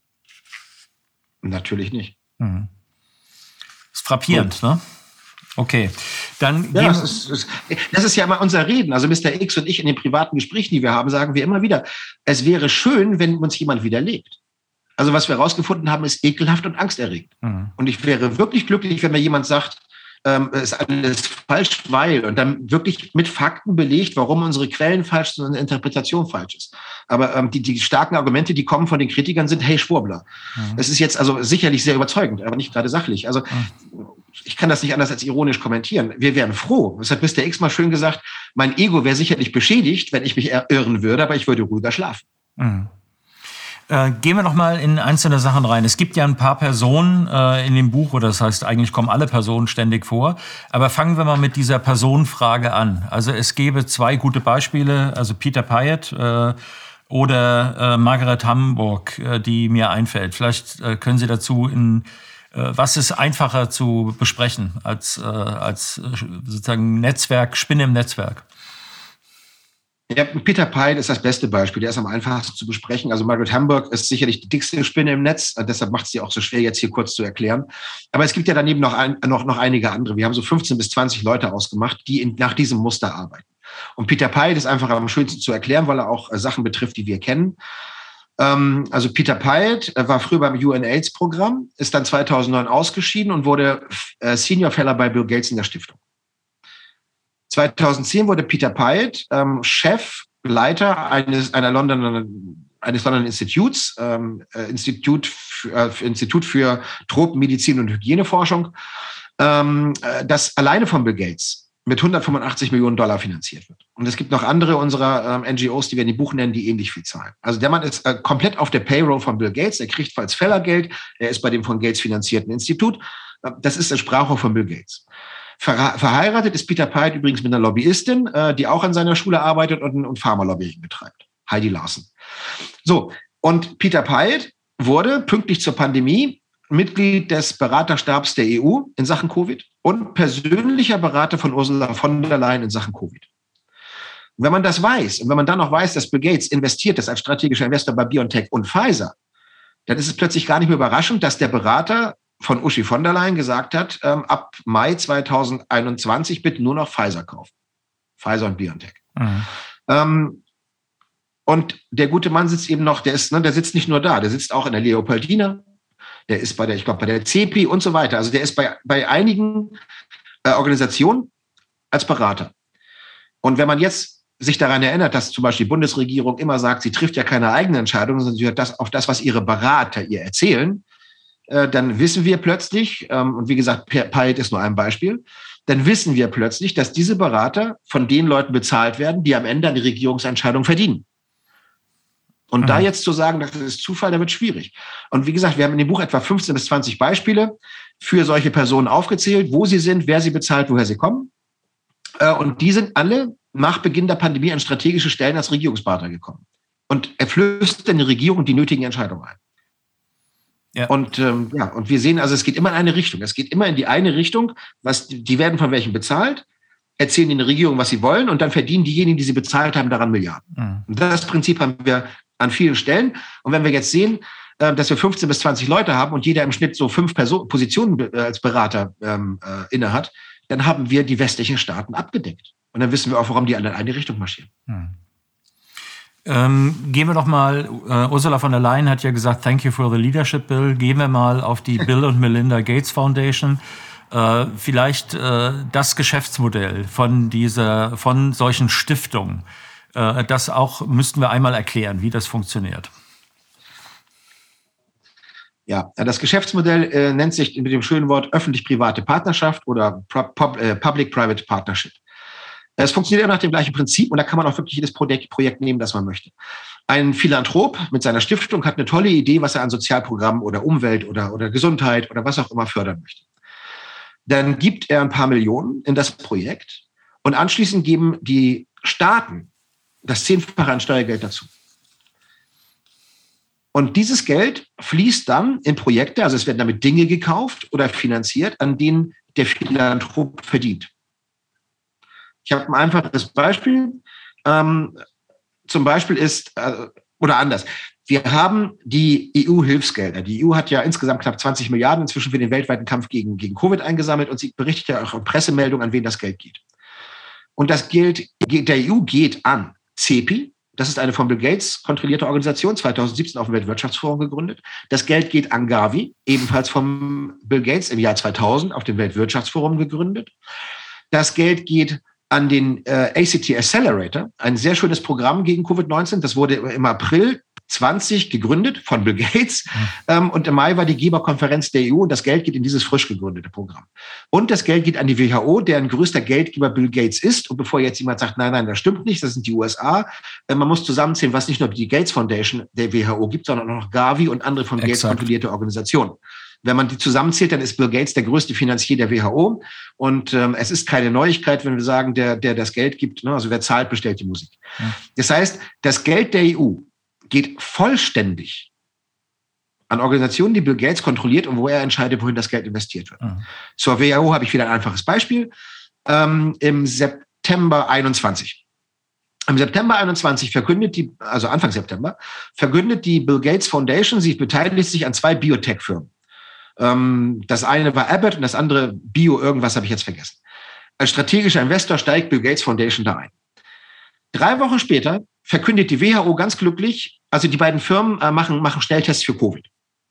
Natürlich nicht. Mhm. Ist frappierend, Gut. ne? Okay, dann ja, das ist, das ist ja immer unser Reden. Also Mister X und ich in den privaten Gesprächen, die wir haben, sagen wir immer wieder, es wäre schön, wenn uns jemand widerlegt. Also was wir herausgefunden haben, ist ekelhaft und angsterregend. Mhm. Und ich wäre wirklich glücklich, wenn mir jemand sagt, ähm, es ist alles falsch, weil, und dann wirklich mit Fakten belegt, warum unsere Quellen falsch sind und unsere Interpretation falsch ist. Aber ähm, die, die starken Argumente, die kommen von den Kritikern, sind, hey, Schwurbler. Mhm. Das ist jetzt also sicherlich sehr überzeugend, aber nicht gerade sachlich. Also mhm. ich kann das nicht anders als ironisch kommentieren. Wir wären froh. Das hat Mister X mal schön gesagt, mein Ego wäre sicherlich beschädigt, wenn ich mich irren würde, aber ich würde ruhiger schlafen. Mhm. Äh, gehen wir noch mal in einzelne Sachen rein. Es gibt ja ein paar Personen äh, in dem Buch, oder das heißt, eigentlich kommen alle Personen ständig vor. Aber fangen wir mal mit dieser Personenfrage an. Also es gäbe zwei gute Beispiele, also Peter Pyatt äh, oder äh, Margaret Hamburg, äh, die mir einfällt. Vielleicht äh, können Sie dazu in äh, was ist einfacher zu besprechen als, äh, als sozusagen Netzwerk, Spinne im Netzwerk? Ja, Peter Pyatt ist das beste Beispiel. Der ist am einfachsten zu besprechen. Also Margaret Hamburg ist sicherlich die dickste Spinne im Netz. Deshalb macht es sie auch so schwer, jetzt hier kurz zu erklären. Aber es gibt ja daneben noch, ein, noch, noch einige andere. Wir haben so fünfzehn bis zwanzig Leute ausgemacht, die in, nach diesem Muster arbeiten. Und Peter Pyatt ist einfach am schönsten zu erklären, weil er auch äh, Sachen betrifft, die wir kennen. Ähm, also Peter Pyatt war früher beim U N AIDS-Programm, ist dann zweitausendneun ausgeschieden und wurde äh, Senior Fellow bei Bill Gates in der Stiftung. zweitausendzehn wurde Peter Pyatt ähm, Chef, Leiter eines, einer Londoner, eines Londoner Instituts, ähm, äh, Institut, für, äh, Institut für Tropenmedizin und Hygieneforschung, ähm, äh, das alleine von Bill Gates mit hundertfünfundachtzig Millionen Dollar finanziert wird. Und es gibt noch andere unserer ähm, N G Os, die wir in dem Buch nennen, die ähnlich viel zahlen. Also der Mann ist äh, komplett auf der Payroll von Bill Gates, er kriegt Falls Feller Geld, er ist bei dem von Gates finanzierten Institut. Äh, das ist der Sprachrohr von Bill Gates. Verheiratet ist Peter Pyatt übrigens mit einer Lobbyistin, die auch an seiner Schule arbeitet und, und Pharmalobbying betreibt. Heidi Larson. So, und Peter Pyatt wurde pünktlich zur Pandemie Mitglied des Beraterstabs der E U in Sachen Covid und persönlicher Berater von Ursula von der Leyen in Sachen Covid. Und wenn man das weiß und wenn man dann noch weiß, dass Bill Gates investiert ist als strategischer Investor bei BioNTech und Pfizer, dann ist es plötzlich gar nicht mehr überraschend, dass der Berater von Uschi von der Leyen gesagt hat, ähm, ab Mai zweitausendeinundzwanzig bitte nur noch Pfizer kaufen. Pfizer und BioNTech. Mhm. Ähm, und der gute Mann sitzt eben noch, der ist, ne, der sitzt nicht nur da, der sitzt auch in der Leopoldina, der ist bei der, ich glaube, bei der C P I und so weiter. Also der ist bei, bei einigen äh, Organisationen als Berater. Und wenn man jetzt sich daran erinnert, dass zum Beispiel die Bundesregierung immer sagt, sie trifft ja keine eigenen Entscheidungen, sondern sie hört das auf das, was ihre Berater ihr erzählen, dann wissen wir plötzlich, und wie gesagt, Pyatt ist nur ein Beispiel, dann wissen wir plötzlich, dass diese Berater von den Leuten bezahlt werden, die am Ende an die Regierungsentscheidung verdienen. Und mhm. da jetzt zu sagen, das ist Zufall, da wird schwierig. Und wie gesagt, wir haben in dem Buch etwa fünfzehn bis zwanzig Beispiele für solche Personen aufgezählt, wo sie sind, wer sie bezahlt, woher sie kommen. Und die sind alle nach Beginn der Pandemie an strategische Stellen als Regierungspartner gekommen. Und er flößt in die Regierung die nötigen Entscheidungen ein. Ja. Und, ähm, ja, und wir sehen, also es geht immer in eine Richtung. Es geht immer in die eine Richtung, was, die werden von welchen bezahlt, erzählen in der Regierung, was sie wollen, und dann verdienen diejenigen, die sie bezahlt haben, daran Milliarden. Mhm. Und das Prinzip haben wir an vielen Stellen. Und wenn wir jetzt sehen, äh, dass wir fünfzehn bis zwanzig Leute haben und jeder im Schnitt so fünf Person- Positionen äh, als Berater ähm, äh, innehat, dann haben wir die westlichen Staaten abgedeckt. Und dann wissen wir auch, warum die alle in eine Richtung marschieren. Mhm. Ähm, gehen wir doch mal, äh, Ursula von der Leyen hat ja gesagt, thank you for the leadership bill. Gehen wir mal auf die Bill und Melinda Gates Foundation. Äh, vielleicht äh, das Geschäftsmodell von dieser, von solchen Stiftungen. Äh, das auch müssten wir einmal erklären, wie das funktioniert. Ja, das Geschäftsmodell äh, nennt sich mit dem schönen Wort öffentlich-private Partnerschaft oder Pub- äh, Public-Private Partnership. Es funktioniert nach dem gleichen Prinzip und da kann man auch wirklich jedes Projekt, Projekt nehmen, das man möchte. Ein Philanthrop mit seiner Stiftung hat eine tolle Idee, was er an Sozialprogrammen oder Umwelt oder, oder Gesundheit oder was auch immer fördern möchte. Dann gibt er ein paar Millionen in das Projekt und anschließend geben die Staaten das Zehnfache an Steuergeld dazu. Und dieses Geld fließt dann in Projekte, also es werden damit Dinge gekauft oder finanziert, an denen der Philanthrop verdient. Ich habe ein einfaches Beispiel. Ähm, zum Beispiel ist, äh, oder anders, wir haben die E U-Hilfsgelder. Die E U hat ja insgesamt knapp zwanzig Milliarden inzwischen für den weltweiten Kampf gegen, gegen Covid eingesammelt und sie berichtet ja auch in Pressemeldungen, an wen das Geld geht. Und das Geld der E U geht an C E P I, das ist eine von Bill Gates kontrollierte Organisation, zweitausendsiebzehn auf dem Weltwirtschaftsforum gegründet. Das Geld geht an Gavi, ebenfalls von Bill Gates im Jahr zweitausend auf dem Weltwirtschaftsforum gegründet. Das Geld geht an den äh, A C T Accelerator, ein sehr schönes Programm gegen Covid neunzehn. Das wurde im April zwanzig gegründet von Bill Gates. Mhm. Ähm, und im Mai war die Geberkonferenz der E U und das Geld geht in dieses frisch gegründete Programm. Und das Geld geht an die W H O, deren größter Geldgeber Bill Gates ist. Und bevor jetzt jemand sagt, nein, nein, das stimmt nicht, das sind die U S A. Äh, man muss zusammenzählen, was nicht nur die Gates Foundation der W H O gibt, sondern auch noch Gavi und andere von Exakt. Gates kontrollierte Organisationen. Wenn man die zusammenzählt, dann ist Bill Gates der größte Finanzier der W H O. Und ähm, es ist keine Neuigkeit, wenn wir sagen, der, der das Geld gibt, ne? Also wer zahlt, bestellt die Musik. Ja. Das heißt, das Geld der E U geht vollständig an Organisationen, die Bill Gates kontrolliert und wo er entscheidet, wohin das Geld investiert wird. Ja. Zur W H O habe ich wieder ein einfaches Beispiel. Ähm, Im September einundzwanzig. Im September einundzwanzig verkündet die, also Anfang September, verkündet die Bill Gates Foundation, sie beteiligt sich an zwei Biotech-Firmen. Das eine war Abbott und das andere Bio, irgendwas habe ich jetzt vergessen. Als strategischer Investor steigt Bill Gates Foundation da ein. Drei Wochen später verkündet die W H O ganz glücklich, also die beiden Firmen äh, machen, machen Schnelltests für Covid.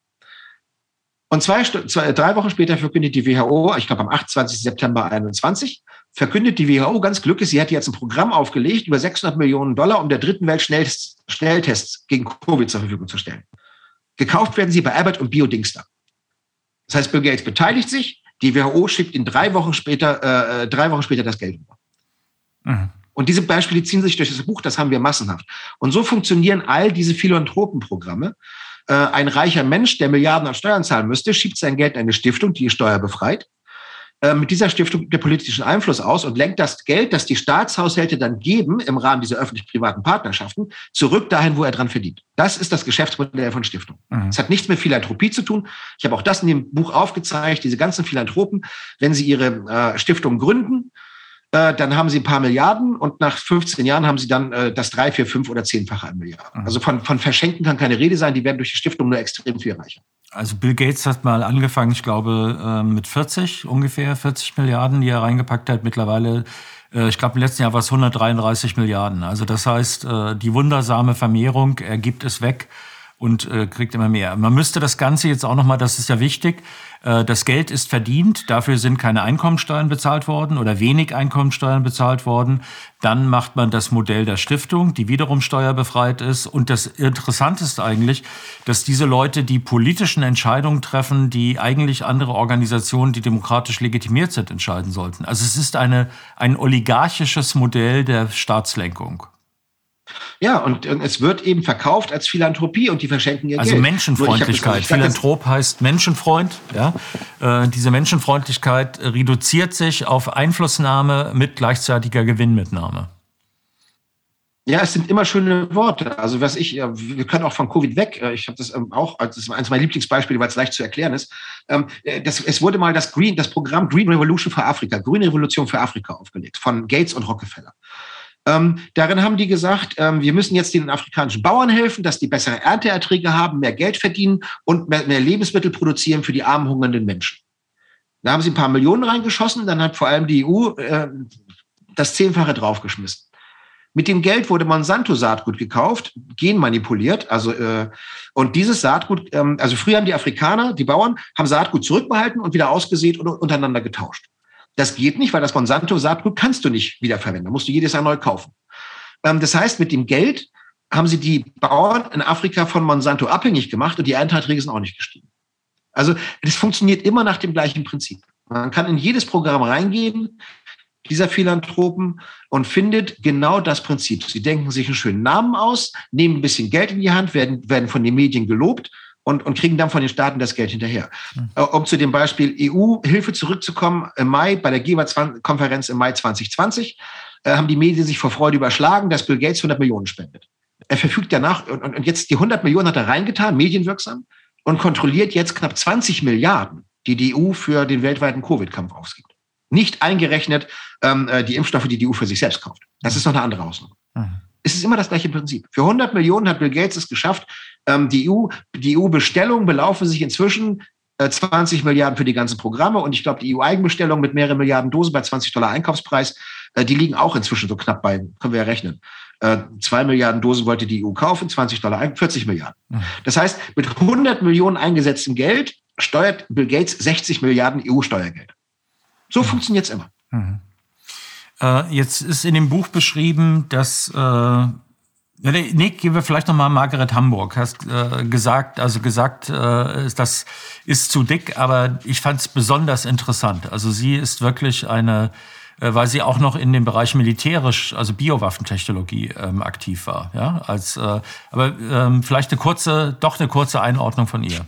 Und zwei, zwei, drei Wochen später verkündet die W H O, ich glaube am achtundzwanzigsten September einundzwanzig, verkündet die W H O ganz glücklich, sie hat jetzt ein Programm aufgelegt über sechshundert Millionen Dollar, um der dritten Welt Schnelltests, Schnelltests gegen Covid zur Verfügung zu stellen. Gekauft werden sie bei Abbott und BioDingster. Das heißt, Bill Gates beteiligt sich, die W H O schickt ihn drei Wochen später, äh, drei Wochen später das Geld über. Mhm. Und diese Beispiele ziehen sich durch das Buch, das haben wir massenhaft. Und so funktionieren all diese Philanthropenprogramme. Äh, ein reicher Mensch, der Milliarden an Steuern zahlen müsste, schiebt sein Geld in eine Stiftung, die steuerbefreit. Äh, mit dieser Stiftung der politischen Einfluss aus und lenkt das Geld, das die Staatshaushalte dann geben, im Rahmen dieser öffentlich-privaten Partnerschaften, zurück dahin, wo er dran verdient. Das ist das Geschäftsmodell von Stiftungen. Mhm. Es hat nichts mit Philanthropie zu tun. Ich habe auch das in dem Buch aufgezeigt, diese ganzen Philanthropen, wenn sie ihre äh, Stiftung gründen, äh, dann haben sie ein paar Milliarden und nach fünfzehn Jahren haben sie dann äh, das drei, vier, fünf oder zehnfache an Milliarden. Mhm. Also von, von Verschenken kann keine Rede sein, die werden durch die Stiftung nur extrem viel reicher. Also Bill Gates hat mal angefangen, ich glaube, mit vierzig, ungefähr vierzig Milliarden, die er reingepackt hat. Mittlerweile, ich glaube, im letzten Jahr war es hundertdreiunddreißig Milliarden. Also das heißt, die wundersame Vermehrung, er gibt es weg und kriegt immer mehr. Man müsste das Ganze jetzt auch nochmal, das ist ja wichtig, das Geld ist verdient, dafür sind keine Einkommensteuern bezahlt worden oder wenig Einkommensteuern bezahlt worden. Dann macht man das Modell der Stiftung, die wiederum steuerbefreit ist. Und das Interessante ist eigentlich, dass diese Leute die politischen Entscheidungen treffen, die eigentlich andere Organisationen, die demokratisch legitimiert sind, entscheiden sollten. Also es ist eine, ein oligarchisches Modell der Staatslenkung. Ja, und, und es wird eben verkauft als Philanthropie und die verschenken ihr also Geld. Also Menschenfreundlichkeit. Philanthrop heißt Menschenfreund. Ja? Äh, diese Menschenfreundlichkeit reduziert sich auf Einflussnahme mit gleichzeitiger Gewinnmitnahme. Ja, es sind immer schöne Worte. Also was ich, wir können auch von Covid weg. Ich habe das auch, das ist eines meiner Lieblingsbeispiele, weil es leicht zu erklären ist. Das, es wurde mal das Green, das Programm Green Revolution für Afrika, Grüne Revolution für Afrika aufgelegt von Gates und Rockefeller. Ähm, darin haben die gesagt, ähm, wir müssen jetzt den afrikanischen Bauern helfen, dass die bessere Ernteerträge haben, mehr Geld verdienen und mehr, mehr Lebensmittel produzieren für die armen, hungernden Menschen. Da haben sie ein paar Millionen reingeschossen, dann hat vor allem die E U äh, das Zehnfache draufgeschmissen. Mit dem Geld wurde Monsanto-Saatgut gekauft, genmanipuliert, also äh, und dieses Saatgut, ähm, also früher haben die Afrikaner, die Bauern, haben Saatgut zurückbehalten und wieder ausgesät und untereinander getauscht. Das geht nicht, weil das Monsanto-Saatgut kannst du nicht wiederverwenden, da musst du jedes Jahr neu kaufen. Ähm, das heißt, mit dem Geld haben sie die Bauern in Afrika von Monsanto abhängig gemacht und die Ernteerträge sind auch nicht gestiegen. Also das funktioniert immer nach dem gleichen Prinzip. Man kann in jedes Programm reingehen, dieser Philanthropen, und findet genau das Prinzip. Sie denken sich einen schönen Namen aus, nehmen ein bisschen Geld in die Hand, werden, werden von den Medien gelobt und, und kriegen dann von den Staaten das Geld hinterher. Mhm. Um zu dem Beispiel E U-Hilfe zurückzukommen, im Mai, bei der G E M A-Konferenz im Mai zwanzig zwanzig, äh, haben die Medien sich vor Freude überschlagen, dass Bill Gates hundert Millionen spendet. Er verfügt danach, und, und jetzt die hundert Millionen hat er reingetan, medienwirksam, und kontrolliert jetzt knapp zwanzig Milliarden, die die E U für den weltweiten Covid-Kampf ausgibt. Nicht eingerechnet ähm, die Impfstoffe, die die E U für sich selbst kauft. Das ist noch eine andere Hausnummer. Mhm. Es ist immer das gleiche Prinzip. Für hundert Millionen hat Bill Gates es geschafft. Ähm, die E U, die E U-Bestellungen belaufen sich inzwischen äh, zwanzig Milliarden für die ganzen Programme. Und ich glaube, die E U-Eigenbestellungen mit mehreren Milliarden Dosen bei zwanzig Dollar Einkaufspreis, äh, die liegen auch inzwischen so knapp bei, können wir ja rechnen. Äh, zwei Milliarden Dosen wollte die E U kaufen, zwanzig Dollar, vierzig Milliarden. Mhm. Das heißt, mit hundert Millionen eingesetztem Geld steuert Bill Gates sechzig Milliarden E U-Steuergeld. So mhm. funktioniert es immer. Mhm. Äh, jetzt ist in dem Buch beschrieben, dass, äh, ja, nee, gehen wir vielleicht nochmal Margaret Hamburg. Hast äh, gesagt, also gesagt, äh, das ist zu dick, aber ich fand es besonders interessant. Also sie ist wirklich eine, äh, weil sie auch noch in dem Bereich militärisch, also Biowaffentechnologie ähm, aktiv war. Ja, als, äh, aber ähm, vielleicht eine kurze, doch eine kurze Einordnung von ihr.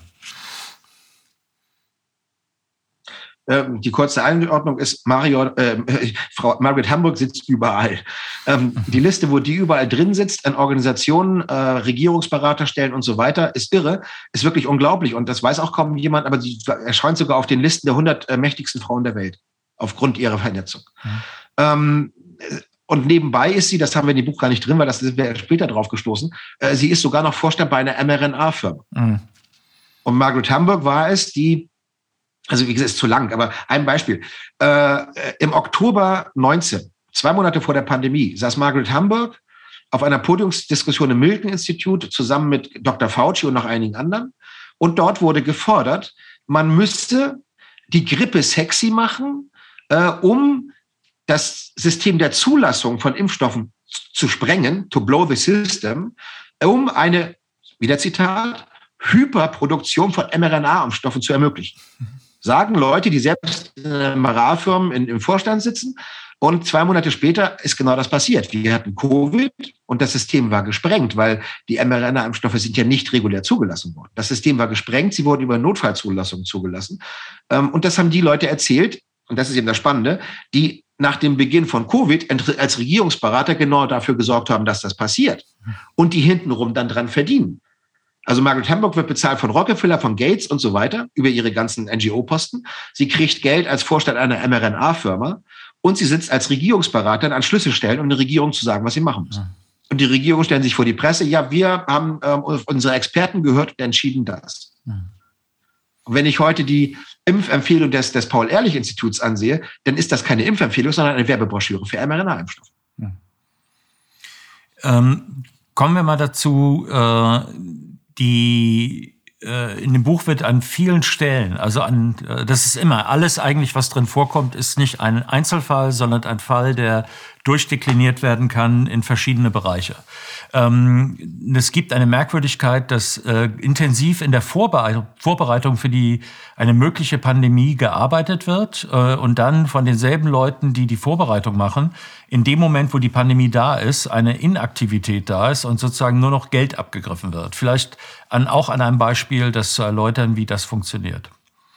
Die kurze Einordnung ist, Mario, äh, Frau Margaret Hamburg sitzt überall. Ähm, die Liste, wo die überall drin sitzt, an Organisationen, äh, Regierungsberaterstellen und so weiter, ist irre, ist wirklich unglaublich. Und das weiß auch kaum jemand, aber sie erscheint sogar auf den Listen der hundert äh, mächtigsten Frauen der Welt, aufgrund ihrer Vernetzung. Mhm. Ähm, und nebenbei ist sie, das haben wir in dem Buch gar nicht drin, weil das sind wir später drauf gestoßen, äh, sie ist sogar noch Vorstand bei einer mRNA-Firma. Mhm. Und Margaret Hamburg war es, die Also wie gesagt, ist zu lang, aber ein Beispiel. Äh, Im Oktober neunzehn, zwei Monate vor der Pandemie, saß Margaret Hamburg auf einer Podiumsdiskussion im Milken-Institut zusammen mit Doktor Fauci und noch einigen anderen. Und dort wurde gefordert, man müsste die Grippe sexy machen, äh, um das System der Zulassung von Impfstoffen zu sprengen, to blow the system, um eine, wieder Zitat, Hyperproduktion von mRNA-Impfstoffen zu ermöglichen. Sagen Leute, die selbst in mRNA-Firmen im Vorstand sitzen. Und zwei Monate später ist genau das passiert. Wir hatten Covid und das System war gesprengt, weil die mRNA-Impfstoffe sind ja nicht regulär zugelassen worden. Das System war gesprengt, sie wurden über Notfallzulassung zugelassen. Und das haben die Leute erzählt, und das ist eben das Spannende, die nach dem Beginn von Covid als Regierungsberater genau dafür gesorgt haben, dass das passiert. Und die hintenrum dann dran verdienen. Also Margaret Hamburg wird bezahlt von Rockefeller, von Gates und so weiter über ihre ganzen N G O-Posten. Sie kriegt Geld als Vorstand einer mRNA-Firma und sie sitzt als Regierungsberaterin an Schlüsselstellen, um der Regierung zu sagen, was sie machen muss. Mhm. Und die Regierung stellen sich vor die Presse, ja, wir haben ähm, unsere Experten gehört und entschieden das. Mhm. Und wenn ich heute die Impfempfehlung des, des Paul-Ehrlich-Instituts ansehe, dann ist das keine Impfempfehlung, sondern eine Werbebroschüre für mRNA-Impfstoffe. Mhm. Ähm, kommen wir mal dazu, äh Die äh, in dem Buch wird an vielen Stellen, also an, äh, das ist immer, alles eigentlich, was drin vorkommt, ist nicht ein Einzelfall, sondern ein Fall, der durchdekliniert werden kann in verschiedene Bereiche. Ähm, es gibt eine Merkwürdigkeit, dass äh, intensiv in der Vorbereitung, Vorbereitung für die eine mögliche Pandemie gearbeitet wird äh, und dann von denselben Leuten, die die Vorbereitung machen, in dem Moment, wo die Pandemie da ist, eine Inaktivität da ist und sozusagen nur noch Geld abgegriffen wird. Vielleicht an, auch an einem Beispiel, das zu erläutern, wie das funktioniert.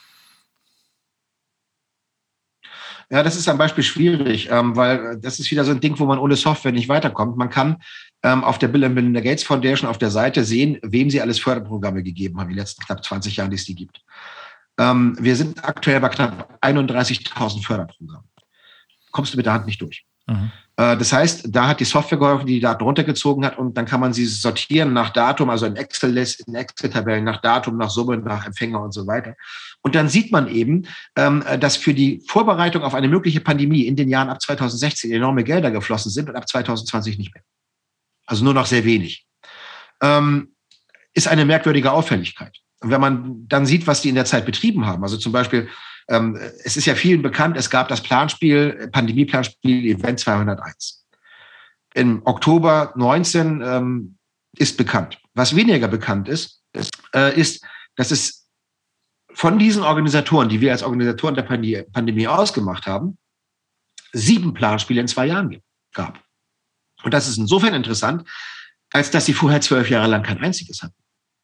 Ja, das ist am Beispiel schwierig, ähm, weil das ist wieder so ein Ding, wo man ohne Software nicht weiterkommt. Man kann ähm, auf der Bill and Melinda Gates Foundation auf der Seite sehen, wem sie alles Förderprogramme gegeben haben, die letzten knapp zwanzig Jahre, die es die gibt. Ähm, wir sind aktuell bei knapp einunddreißigtausend Förderprogrammen. Kommst du mit der Hand nicht durch. Mhm. Äh, das heißt, da hat die Software geholfen, die die Daten runtergezogen hat und dann kann man sie sortieren nach Datum, also in Excel, in Excel-Tabellen nach Datum, nach Summe, nach Empfänger und so weiter. Und dann sieht man eben, ähm, dass für die Vorbereitung auf eine mögliche Pandemie in den Jahren ab zweitausendsechzehn enorme Gelder geflossen sind und ab zweitausendzwanzig nicht mehr. Also nur noch sehr wenig. Ähm, ist eine merkwürdige Auffälligkeit. Und wenn man dann sieht, was die in der Zeit betrieben haben, also zum Beispiel, ähm, es ist ja vielen bekannt, es gab das Planspiel, Pandemie-Planspiel Event zweihunderteins. Im Oktober neunzehn ähm, ist bekannt. Was weniger bekannt ist, ist, äh, ist, dass es von diesen Organisatoren, die wir als Organisatoren der Pandemie ausgemacht haben, sieben Planspiele in zwei Jahren gab. Und das ist insofern interessant, als dass sie vorher zwölf Jahre lang kein einziges hatten.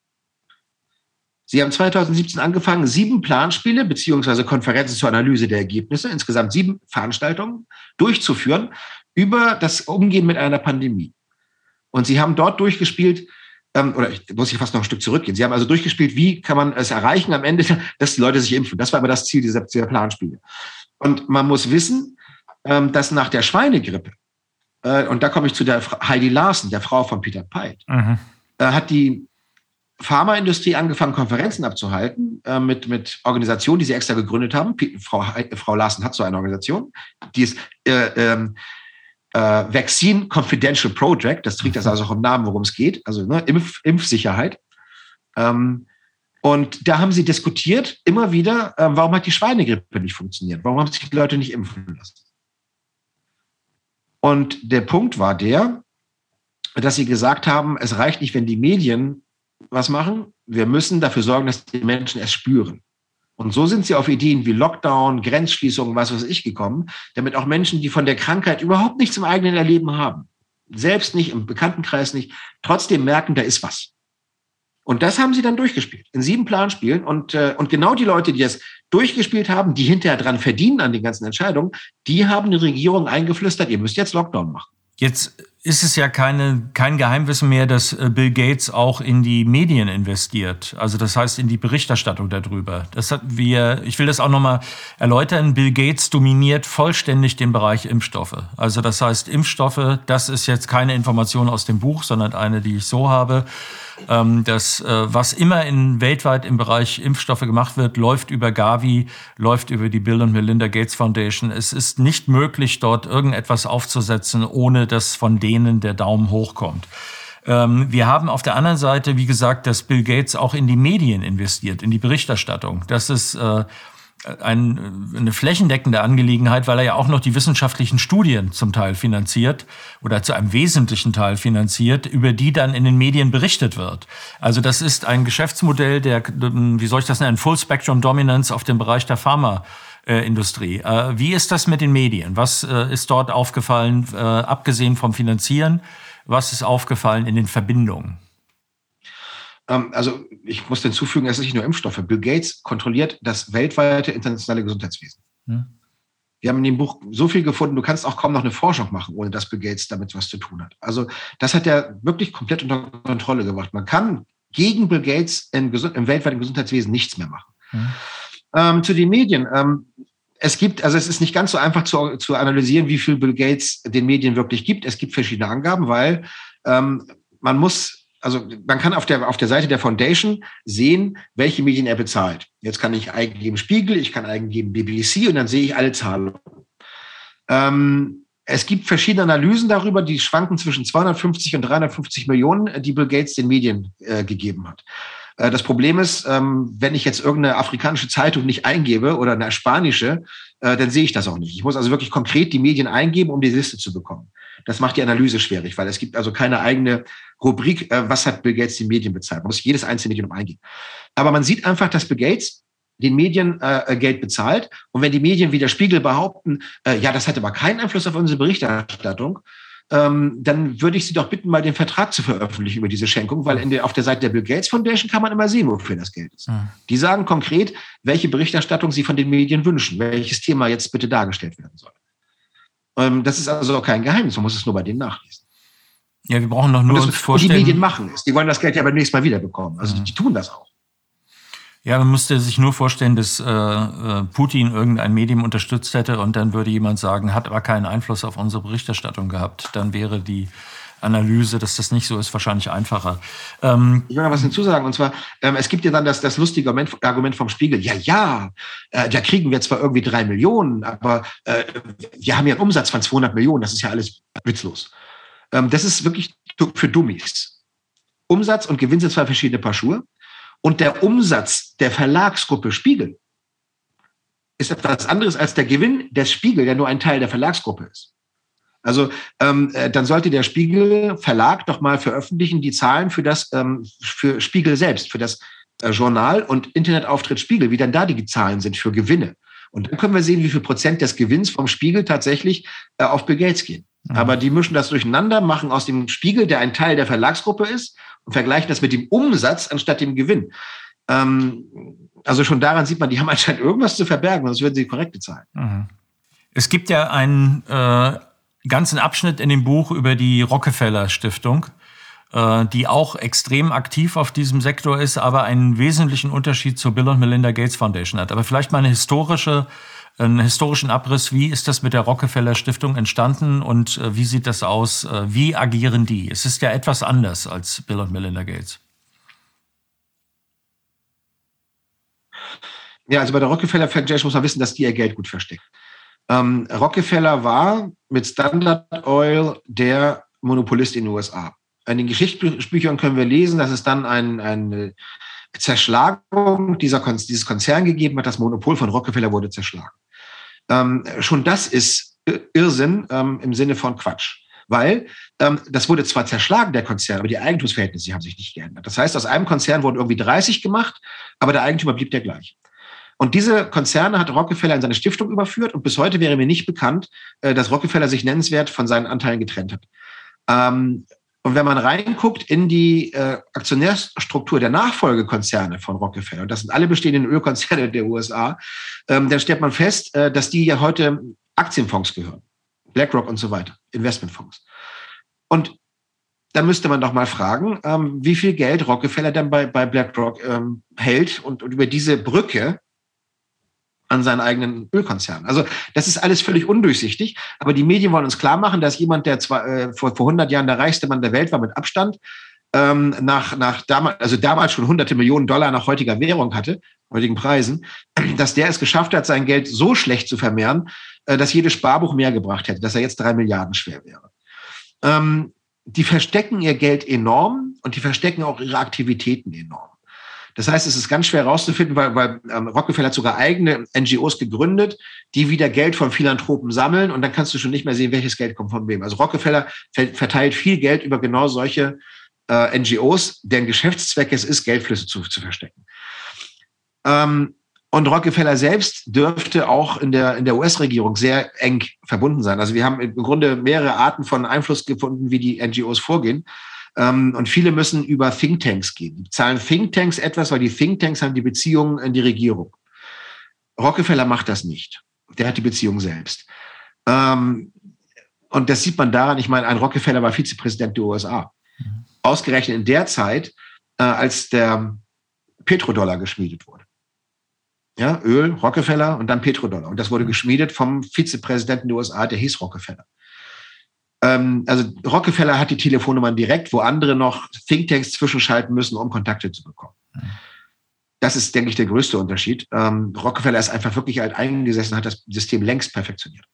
Sie haben zweitausendsiebzehn angefangen, sieben Planspiele beziehungsweise Konferenzen zur Analyse der Ergebnisse, insgesamt sieben Veranstaltungen durchzuführen über das Umgehen mit einer Pandemie. Und sie haben dort durchgespielt, oder ich muss ich fast noch ein Stück zurückgehen. Sie haben also durchgespielt, wie kann man es erreichen am Ende, dass die Leute sich impfen. Das war immer das Ziel dieser, dieser Planspiele. Und man muss wissen, dass nach der Schweinegrippe, und da komme ich zu der Heidi Larsen, der Frau von Peter Peit, mhm. hat die Pharmaindustrie angefangen, Konferenzen abzuhalten mit, mit Organisationen, die sie extra gegründet haben. Frau, Frau Larsen hat so eine Organisation, die ist äh, ähm, Uh, Vaccine Confidential Project, das trägt das also auch im Namen, worum es geht, also ne, Impf, Impfsicherheit. Ähm, und da haben sie diskutiert, immer wieder, ähm, warum hat die Schweinegrippe nicht funktioniert? Warum haben sich die Leute nicht impfen lassen? Und der Punkt war der, dass sie gesagt haben, es reicht nicht, wenn die Medien was machen, wir müssen dafür sorgen, dass die Menschen es spüren. Und so sind sie auf Ideen wie Lockdown, Grenzschließungen, was weiß ich gekommen, damit auch Menschen, die von der Krankheit überhaupt nichts im eigenen Erleben haben, selbst nicht, im Bekanntenkreis nicht, trotzdem merken, da ist was. Und das haben sie dann durchgespielt, in sieben Planspielen. Und, äh, und genau die Leute, die das durchgespielt haben, die hinterher dran verdienen an den ganzen Entscheidungen, die haben die Regierung eingeflüstert, ihr müsst jetzt Lockdown machen. Jetzt ist es ja keine, kein Geheimwissen mehr, dass Bill Gates auch in die Medien investiert. Also das heißt in die Berichterstattung darüber. Das hat wir, ich will das auch nochmal erläutern. Bill Gates dominiert vollständig den Bereich Impfstoffe. Also das heißt Impfstoffe, das ist jetzt keine Information aus dem Buch, sondern eine, die ich so habe. Das, was immer in, weltweit im Bereich Impfstoffe gemacht wird, läuft über Gavi, läuft über die Bill und Melinda Gates Foundation. Es ist nicht möglich, dort irgendetwas aufzusetzen, ohne dass von denen der Daumen hochkommt. Wir haben auf der anderen Seite, wie gesagt, dass Bill Gates auch in die Medien investiert, in die Berichterstattung. Das ist Ein, eine flächendeckende Angelegenheit, weil er ja auch noch die wissenschaftlichen Studien zum Teil finanziert oder zu einem wesentlichen Teil finanziert, über die dann in den Medien berichtet wird. Also das ist ein Geschäftsmodell, der, wie soll ich das nennen, Full Spectrum Dominance auf dem Bereich der Pharmaindustrie. Äh, wie ist das mit den Medien? Was äh, ist dort aufgefallen, äh, abgesehen vom Finanzieren? Was ist aufgefallen in den Verbindungen? Also ich muss hinzufügen, es ist nicht nur Impfstoffe. Bill Gates kontrolliert das weltweite internationale Gesundheitswesen. Hm. Wir haben in dem Buch so viel gefunden, du kannst auch kaum noch eine Forschung machen, ohne dass Bill Gates damit was zu tun hat. Also das hat er wirklich komplett unter Kontrolle gebracht. Man kann gegen Bill Gates im, Gesund- im weltweiten Gesundheitswesen nichts mehr machen. Hm. Ähm, zu den Medien. Ähm, es gibt, also es ist nicht ganz so einfach zu, zu analysieren, wie viel Bill Gates den Medien wirklich gibt. Es gibt verschiedene Angaben, weil ähm, man muss Also man kann auf der, auf der Seite der Foundation sehen, welche Medien er bezahlt. Jetzt kann ich eingeben Spiegel, ich kann eingeben B B C und dann sehe ich alle Zahlungen. Ähm, es gibt verschiedene Analysen darüber, die schwanken zwischen zweihundertfünfzig und dreihundertfünfzig Millionen, die Bill Gates den Medien äh, gegeben hat. Äh, das Problem ist, ähm, wenn ich jetzt irgendeine afrikanische Zeitung nicht eingebe oder eine spanische, äh, dann sehe ich das auch nicht. Ich muss also wirklich konkret die Medien eingeben, um die Liste zu bekommen. Das macht die Analyse schwierig, weil es gibt also keine eigene Rubrik, äh, was hat Bill Gates den Medien bezahlt. Man muss jedes einzelne Medium eingeben. Aber man sieht einfach, dass Bill Gates den Medien äh, Geld bezahlt. Und wenn die Medien wie der Spiegel behaupten, äh, ja, das hat aber keinen Einfluss auf unsere Berichterstattung, ähm, dann würde ich Sie doch bitten, mal den Vertrag zu veröffentlichen über diese Schenkung, weil in der, auf der Seite der Bill Gates Foundation kann man immer sehen, wofür das Geld ist. Mhm. Die sagen konkret, welche Berichterstattung sie von den Medien wünschen, welches Thema jetzt bitte dargestellt werden soll. Ähm, das ist also auch kein Geheimnis, man muss es nur bei denen nachlesen. Ja, wir brauchen noch nur das, uns vorstellen. Die Medien machen es. Die wollen das Geld ja beim nächsten Mal wiederbekommen. Also mhm. die, die tun das auch. Ja, man müsste sich nur vorstellen, dass äh, Putin irgendein Medium unterstützt hätte und dann würde jemand sagen, hat aber keinen Einfluss auf unsere Berichterstattung gehabt. Dann wäre die Analyse, dass das nicht so ist, wahrscheinlich einfacher. Ähm, ich will noch was hinzusagen. Und zwar, ähm, es gibt ja dann das, das lustige Argument vom Spiegel. Ja, ja, äh, da kriegen wir zwar irgendwie drei Millionen, aber äh, wir haben ja einen Umsatz von zweihundert Millionen. Das ist ja alles witzlos. Ähm, das ist wirklich für Dummies. Umsatz und Gewinn sind zwei verschiedene Paar Schuhe. Und der Umsatz der Verlagsgruppe Spiegel ist etwas anderes als der Gewinn des Spiegel, der nur ein Teil der Verlagsgruppe ist. Also ähm, dann sollte der Spiegel Verlag doch mal veröffentlichen, die Zahlen für das ähm, für Spiegel selbst, für das äh, Journal und Internetauftritt Spiegel, wie dann da die Zahlen sind für Gewinne. Und dann können wir sehen, wie viel Prozent des Gewinns vom Spiegel tatsächlich äh, auf Bill Gates gehen. Mhm. Aber die mischen das durcheinander, machen aus dem Spiegel, der ein Teil der Verlagsgruppe ist, und vergleichen das mit dem Umsatz anstatt dem Gewinn. Ähm, also schon daran sieht man, die haben anscheinend irgendwas zu verbergen, sonst würden sie korrekte Zahlen. Mhm. Es gibt ja einen äh, ganzen Abschnitt in dem Buch über die Rockefeller Stiftung, äh, die auch extrem aktiv auf diesem Sektor ist, aber einen wesentlichen Unterschied zur Bill und Melinda Gates Foundation hat. Aber vielleicht mal eine historische, einen historischen Abriss. Wie ist das mit der Rockefeller Stiftung entstanden und äh, wie sieht das aus? Äh, wie agieren die? Es ist ja etwas anders als Bill und Melinda Gates. Ja, also bei der Rockefeller Foundation muss man wissen, dass die ihr Geld gut versteckt. Ähm, Rockefeller war mit Standard Oil der Monopolist in den U S A. In den Geschichtsbüchern können wir lesen, dass es dann ein, eine Zerschlagung dieser Kon- dieses Konzern gegeben hat. Das Monopol von Rockefeller wurde zerschlagen. Ähm, schon das ist Irrsinn ähm, im Sinne von Quatsch. Weil ähm, das wurde zwar zerschlagen, der Konzern, aber die Eigentumsverhältnisse haben sich nicht geändert. Das heißt, aus einem Konzern wurden irgendwie dreißig gemacht, aber der Eigentümer blieb der gleich. Und diese Konzerne hat Rockefeller in seine Stiftung überführt und bis heute wäre mir nicht bekannt, äh, dass Rockefeller sich nennenswert von seinen Anteilen getrennt hat. Ähm, und wenn man reinguckt in die äh, Aktionärsstruktur der Nachfolgekonzerne von Rockefeller, und das sind alle bestehenden Ölkonzerne der U S A, ähm, dann stellt man fest, äh, dass die ja heute Aktienfonds gehören. BlackRock und so weiter, Investmentfonds. Und da müsste man doch mal fragen, ähm, wie viel Geld Rockefeller dann bei, bei BlackRock ähm, hält und, und über diese Brücke an seinen eigenen Ölkonzern. Also das ist alles völlig undurchsichtig, aber die Medien wollen uns klar machen, dass jemand, der zwar, äh, vor, vor hundert Jahren der reichste Mann der Welt war mit Abstand, ähm, nach, nach damals, also damals schon hunderte Millionen Dollar nach heutiger Währung hatte, heutigen Preisen, dass der es geschafft hat, sein Geld so schlecht zu vermehren, äh, dass jedes Sparbuch mehr gebracht hätte, dass er jetzt drei Milliarden schwer wäre. Ähm, die verstecken ihr Geld enorm und die verstecken auch ihre Aktivitäten enorm. Das heißt, es ist ganz schwer herauszufinden, weil, weil ähm, Rockefeller hat sogar eigene N G Os gegründet, die wieder Geld von Philanthropen sammeln und dann kannst du schon nicht mehr sehen, welches Geld kommt von wem. Also Rockefeller verteilt viel Geld über genau solche äh, N G Os, deren Geschäftszweck es ist, Geldflüsse zu, zu verstecken. Ähm, und Rockefeller selbst dürfte auch in der, in der U S-Regierung sehr eng verbunden sein. Also wir haben im Grunde mehrere Arten von Einfluss gefunden, wie die N G Os vorgehen. Und viele müssen über Thinktanks gehen. Die zahlen Thinktanks etwas, weil die Thinktanks haben die Beziehungen in die Regierung. Rockefeller macht das nicht. Der hat die Beziehung selbst. Und das sieht man daran, ich meine, ein Rockefeller war Vizepräsident der U S A. Mhm. Ausgerechnet in der Zeit, als der Petrodollar geschmiedet wurde. Ja, Öl, Rockefeller und dann Petrodollar. Und das wurde geschmiedet vom Vizepräsidenten der U S A, der hieß Rockefeller. Also Rockefeller hat die Telefonnummern direkt, wo andere noch Thinktanks zwischenschalten müssen, um Kontakte zu bekommen. Das ist, denke ich, der größte Unterschied. Ähm, Rockefeller ist einfach wirklich alt eingesessen, hat das System längst perfektioniert.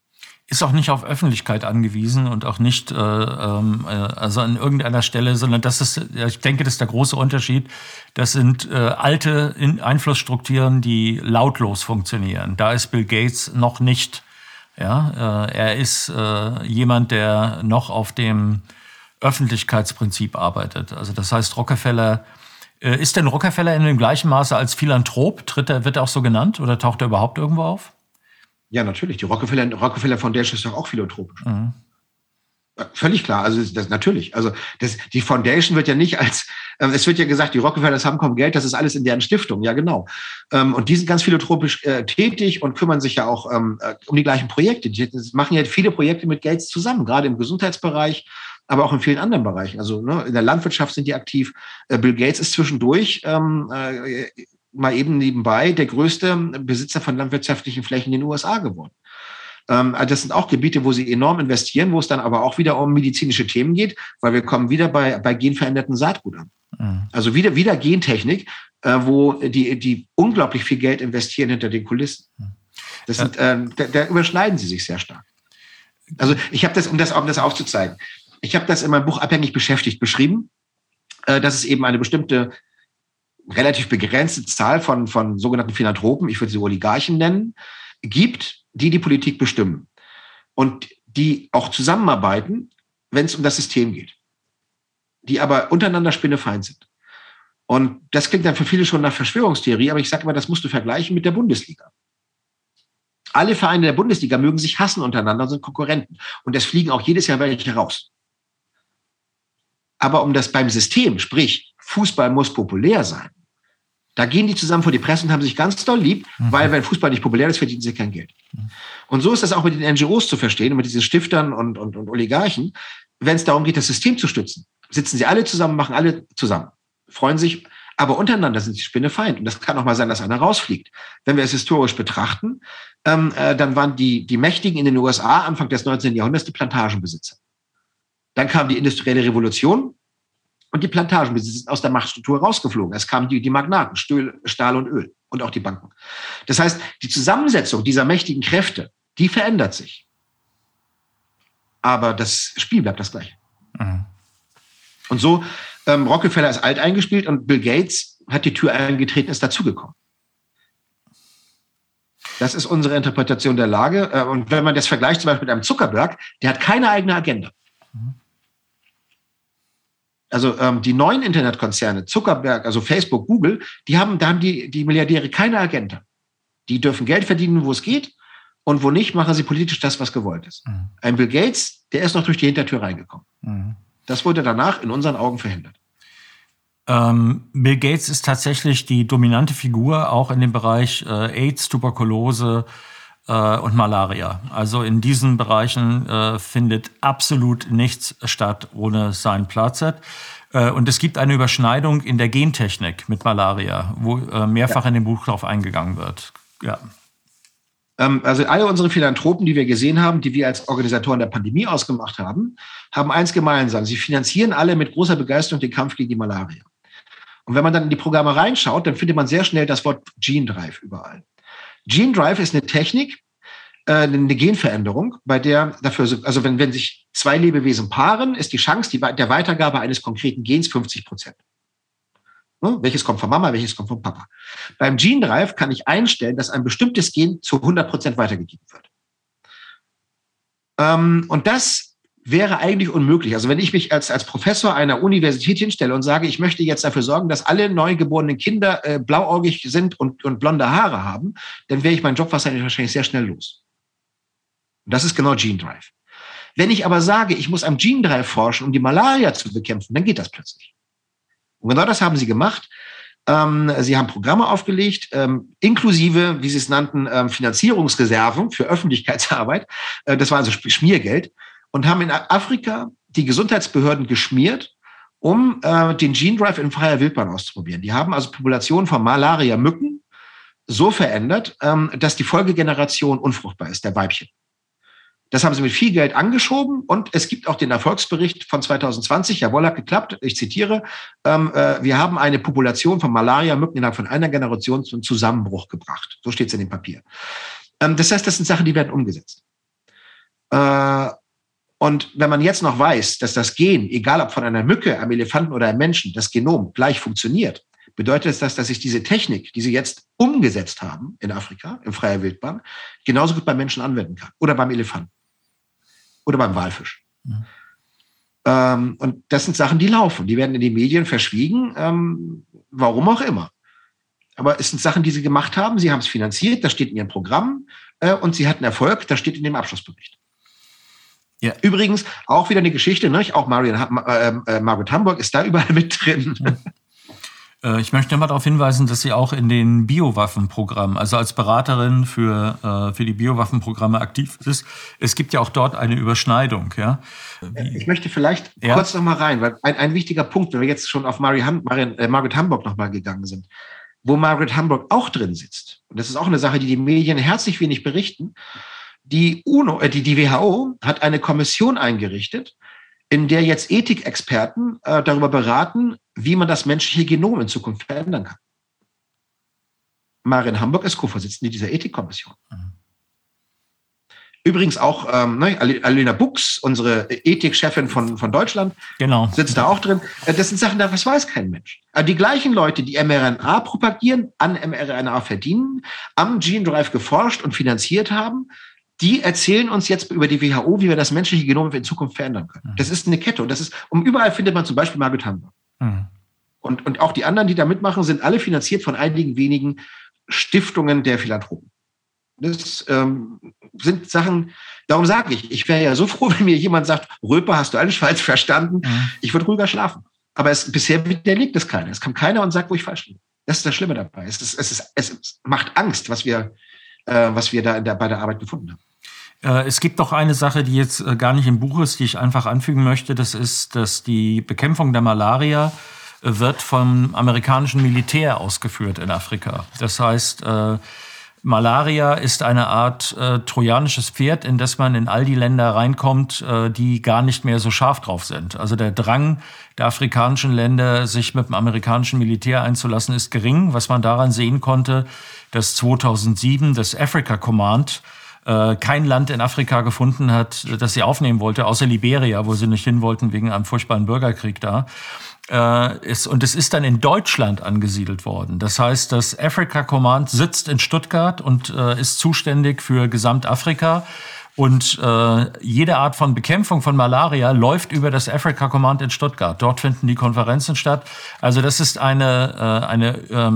ist auch nicht auf Öffentlichkeit angewiesen und auch nicht äh, äh, also an irgendeiner Stelle, sondern das ist, ich denke, das ist der große Unterschied. Das sind äh, alte Einflussstrukturen, die lautlos funktionieren. Da ist Bill Gates noch nicht. Ja, äh, er ist äh, jemand, der noch auf dem Öffentlichkeitsprinzip arbeitet. Also das heißt, Rockefeller, äh, ist denn Rockefeller in dem gleichen Maße als Philanthrop? Tritt er, wird er auch so genannt oder taucht er überhaupt irgendwo auf? Ja, natürlich. Die Rockefeller, Rockefeller Foundation ist doch auch philanthropisch. Mhm. Völlig klar. Also das natürlich. Also das, die Foundation wird ja nicht als, äh, es wird ja gesagt, die Rockefellers haben kaum Geld, das ist alles in deren Stiftung. Ja, genau. Ähm, und die sind ganz philanthropisch äh, tätig und kümmern sich ja auch ähm, um die gleichen Projekte. Die machen ja viele Projekte mit Gates zusammen, gerade im Gesundheitsbereich, aber auch in vielen anderen Bereichen. Also ne, in der Landwirtschaft sind die aktiv. Äh, Bill Gates ist zwischendurch ähm, äh, mal eben nebenbei der größte Besitzer von landwirtschaftlichen Flächen in den U S A geworden. Ähm, das sind auch Gebiete, wo sie enorm investieren, wo es dann aber auch wieder um medizinische Themen geht, weil wir kommen wieder bei, bei genveränderten Saatgut an. Mhm. Also wieder, wieder Gentechnik, äh, wo die, die unglaublich viel Geld investieren hinter den Kulissen. Das sind, äh, da, da überschneiden sie sich sehr stark. Also ich habe das, um das, um das aufzuzeigen, ich habe das in meinem Buch Abhängig beschäftigt beschrieben, äh, dass es eben eine bestimmte relativ begrenzte Zahl von, von sogenannten Philanthropen, ich würde sie Oligarchen nennen, gibt, die die Politik bestimmen und die auch zusammenarbeiten, wenn es um das System geht, die aber untereinander spinnefeind sind. Und das klingt dann für viele schon nach Verschwörungstheorie, aber ich sage immer, das musst du vergleichen mit der Bundesliga. Alle Vereine der Bundesliga mögen sich hassen untereinander und sind Konkurrenten. Und es fliegen auch jedes Jahr welche raus. Aber um das beim System, sprich Fußball muss populär sein, da gehen die zusammen vor die Presse und haben sich ganz doll lieb, mhm. weil wenn Fußball nicht populär ist, verdienen sie kein Geld. Mhm. Und so ist das auch mit den N G Os zu verstehen, mit diesen Stiftern und, und, und Oligarchen. Wenn es darum geht, das System zu stützen, sitzen sie alle zusammen, machen alle zusammen, freuen sich, aber untereinander sind sie Spinnefeind. Und das kann auch mal sein, dass einer rausfliegt. Wenn wir es historisch betrachten, ähm, äh, dann waren die, die Mächtigen in den U S A Anfang des neunzehnten Jahrhunderts die Plantagenbesitzer. Dann kam die industrielle Revolution und die Plantagenbesitzer sind aus der Machtstruktur rausgeflogen. Es kamen die, die Magnaten, Stahl, Stahl und Öl und auch die Banken. Das heißt, die Zusammensetzung dieser mächtigen Kräfte, die verändert sich. Aber das Spiel bleibt das gleiche. Mhm. Und so, ähm, Rockefeller ist alt eingespielt und Bill Gates hat die Tür eingetreten, ist dazugekommen. Das ist unsere Interpretation der Lage. Und wenn man das vergleicht zum Beispiel mit einem Zuckerberg, der hat keine eigene Agenda. Mhm. Also ähm, die neuen Internetkonzerne, Zuckerberg, also Facebook, Google, die haben, da haben die, die Milliardäre keine Agenda. Die dürfen Geld verdienen, wo es geht, und wo nicht, machen sie politisch das, was gewollt ist. Mhm. Ein Bill Gates, der ist noch durch die Hintertür reingekommen. Mhm. Das wurde danach in unseren Augen verhindert. Ähm, Bill Gates ist tatsächlich die dominante Figur, auch in dem Bereich äh, AIDS, Tuberkulose äh, und Malaria. Also in diesen Bereichen äh, findet absolut nichts statt ohne seinen Platz. Äh, und es gibt eine Überschneidung in der Gentechnik mit Malaria, wo äh, mehrfach ja. in dem Buch darauf eingegangen wird. Ja. Ähm, also alle unsere Philanthropen, die wir gesehen haben, die wir als Organisatoren der Pandemie ausgemacht haben, haben eins gemeinsam. Sie finanzieren alle mit großer Begeisterung den Kampf gegen die Malaria. Und wenn man dann in die Programme reinschaut, dann findet man sehr schnell das Wort Gene Drive überall. Gene Drive ist eine Technik, äh, eine Genveränderung, bei der dafür, also wenn, wenn sich zwei Lebewesen paaren, ist die Chance die, der Weitergabe eines konkreten Gens fünfzig Prozent. Hm? Welches kommt von Mama, welches kommt von Papa. Beim Gene Drive kann ich einstellen, dass ein bestimmtes Gen zu hundert Prozent weitergegeben wird. Ähm, und das wäre eigentlich unmöglich. Also wenn ich mich als, als Professor einer Universität hinstelle und sage, ich möchte jetzt dafür sorgen, dass alle neugeborenen Kinder äh, blauäugig sind und, und blonde Haare haben, dann wäre ich meinen Job wahrscheinlich, wahrscheinlich sehr schnell los. Und das ist genau Gene Drive. Wenn ich aber sage, ich muss am Gene Drive forschen, um die Malaria zu bekämpfen, dann geht das plötzlich. Und genau das haben sie gemacht. Ähm, sie haben Programme aufgelegt, ähm, inklusive, wie sie es nannten, ähm, Finanzierungsreserven für Öffentlichkeitsarbeit. Äh, das war also Schmiergeld. Und haben in Afrika die Gesundheitsbehörden geschmiert, um äh, den Gene Drive in freier Wildbahn auszuprobieren. Die haben also Populationen von Malaria-Mücken so verändert, ähm, dass die Folgegeneration unfruchtbar ist, der Weibchen. Das haben sie mit viel Geld angeschoben, und es gibt auch den Erfolgsbericht von zwanzig zwanzig, jawohl, hat geklappt, ich zitiere, ähm, äh, wir haben eine Population von Malaria-Mücken innerhalb von einer Generation zum Zusammenbruch gebracht. So steht es in dem Papier. Ähm, das heißt, das sind Sachen, die werden umgesetzt. Äh, und wenn man jetzt noch weiß, dass das Gen, egal ob von einer Mücke, einem Elefanten oder einem Menschen, das Genom gleich funktioniert, bedeutet das, dass sich diese Technik, die sie jetzt umgesetzt haben in Afrika, in freier Wildbahn, genauso gut beim Menschen anwenden kann. Oder beim Elefanten. Oder beim Walfisch. Mhm. Ähm, und das sind Sachen, die laufen. Die werden in den Medien verschwiegen, ähm, warum auch immer. Aber es sind Sachen, die sie gemacht haben. Sie haben es finanziert, das steht in ihrem Programm. Äh, und sie hatten Erfolg, das steht in dem Abschlussbericht. Ja. Übrigens auch wieder eine Geschichte, ne? Auch Marion, äh, äh, Margaret Hamburg ist da überall mit drin. Mhm. Ich möchte mal darauf hinweisen, dass Sie auch in den Biowaffenprogrammen, also als Beraterin für, für die Biowaffenprogramme aktiv ist. Es gibt ja auch dort eine Überschneidung. Ja? Wie? Ich möchte vielleicht ja? kurz noch mal rein, weil ein, ein wichtiger Punkt, wenn wir jetzt schon auf Mary Ham, Marion, äh, Margaret Hamburg noch mal gegangen sind, wo Margaret Hamburg auch drin sitzt. Und das ist auch eine Sache, die die Medien herzlich wenig berichten. Die UNO, äh, die, die W H O hat eine Kommission eingerichtet, in der jetzt Ethikexperten äh, darüber beraten, wie man das menschliche Genom in Zukunft verändern kann. Marion Hamburg ist Co-Vorsitzende dieser Ethikkommission. Mhm. Übrigens auch ähm, ne, Alena Bux, unsere Ethikchefin von, von Deutschland, genau. sitzt da auch drin. Das sind Sachen, das weiß kein Mensch. Aber die gleichen Leute, die mRNA propagieren, an mRNA verdienen, am Gene Drive geforscht und finanziert haben, die erzählen uns jetzt über die W H O, wie wir das menschliche Genom in Zukunft verändern können. Mhm. Das ist eine Kette. Und das ist, um überall findet man zum Beispiel Margaret Hamburg. Mhm. Und, und auch die anderen, die da mitmachen, sind alle finanziert von einigen wenigen Stiftungen der Philanthropen. Das ähm, sind Sachen, darum sage ich, ich wäre ja so froh, wenn mir jemand sagt, Röper, hast du alles falsch verstanden? Mhm. Ich würde ruhiger schlafen. Aber es, bisher widerlegt es keiner. Es kam keiner und sagt, wo ich falsch liege. Das ist das Schlimme dabei. Es, ist, es, ist, es macht Angst, was wir, äh, was wir da in der, bei der Arbeit gefunden haben. Es gibt doch eine Sache, die jetzt gar nicht im Buch ist, die ich einfach anfügen möchte. Das ist, dass die Bekämpfung der Malaria wird vom amerikanischen Militär ausgeführt in Afrika. Das heißt, äh, Malaria ist eine Art äh, trojanisches Pferd, in das man in all die Länder reinkommt, äh, die gar nicht mehr so scharf drauf sind. Also der Drang der afrikanischen Länder, sich mit dem amerikanischen Militär einzulassen, ist gering. Was man daran sehen konnte, dass zweitausendsieben das Africa Command kein Land in Afrika gefunden hat, das sie aufnehmen wollte, außer Liberia, wo sie nicht hin wollten wegen einem furchtbaren Bürgerkrieg da. Und es ist dann in Deutschland angesiedelt worden. Das heißt, das Africa Command sitzt in Stuttgart und ist zuständig für Gesamtafrika. Und jede Art von Bekämpfung von Malaria läuft über das Africa Command in Stuttgart. Dort finden die Konferenzen statt. Also das ist eine, eine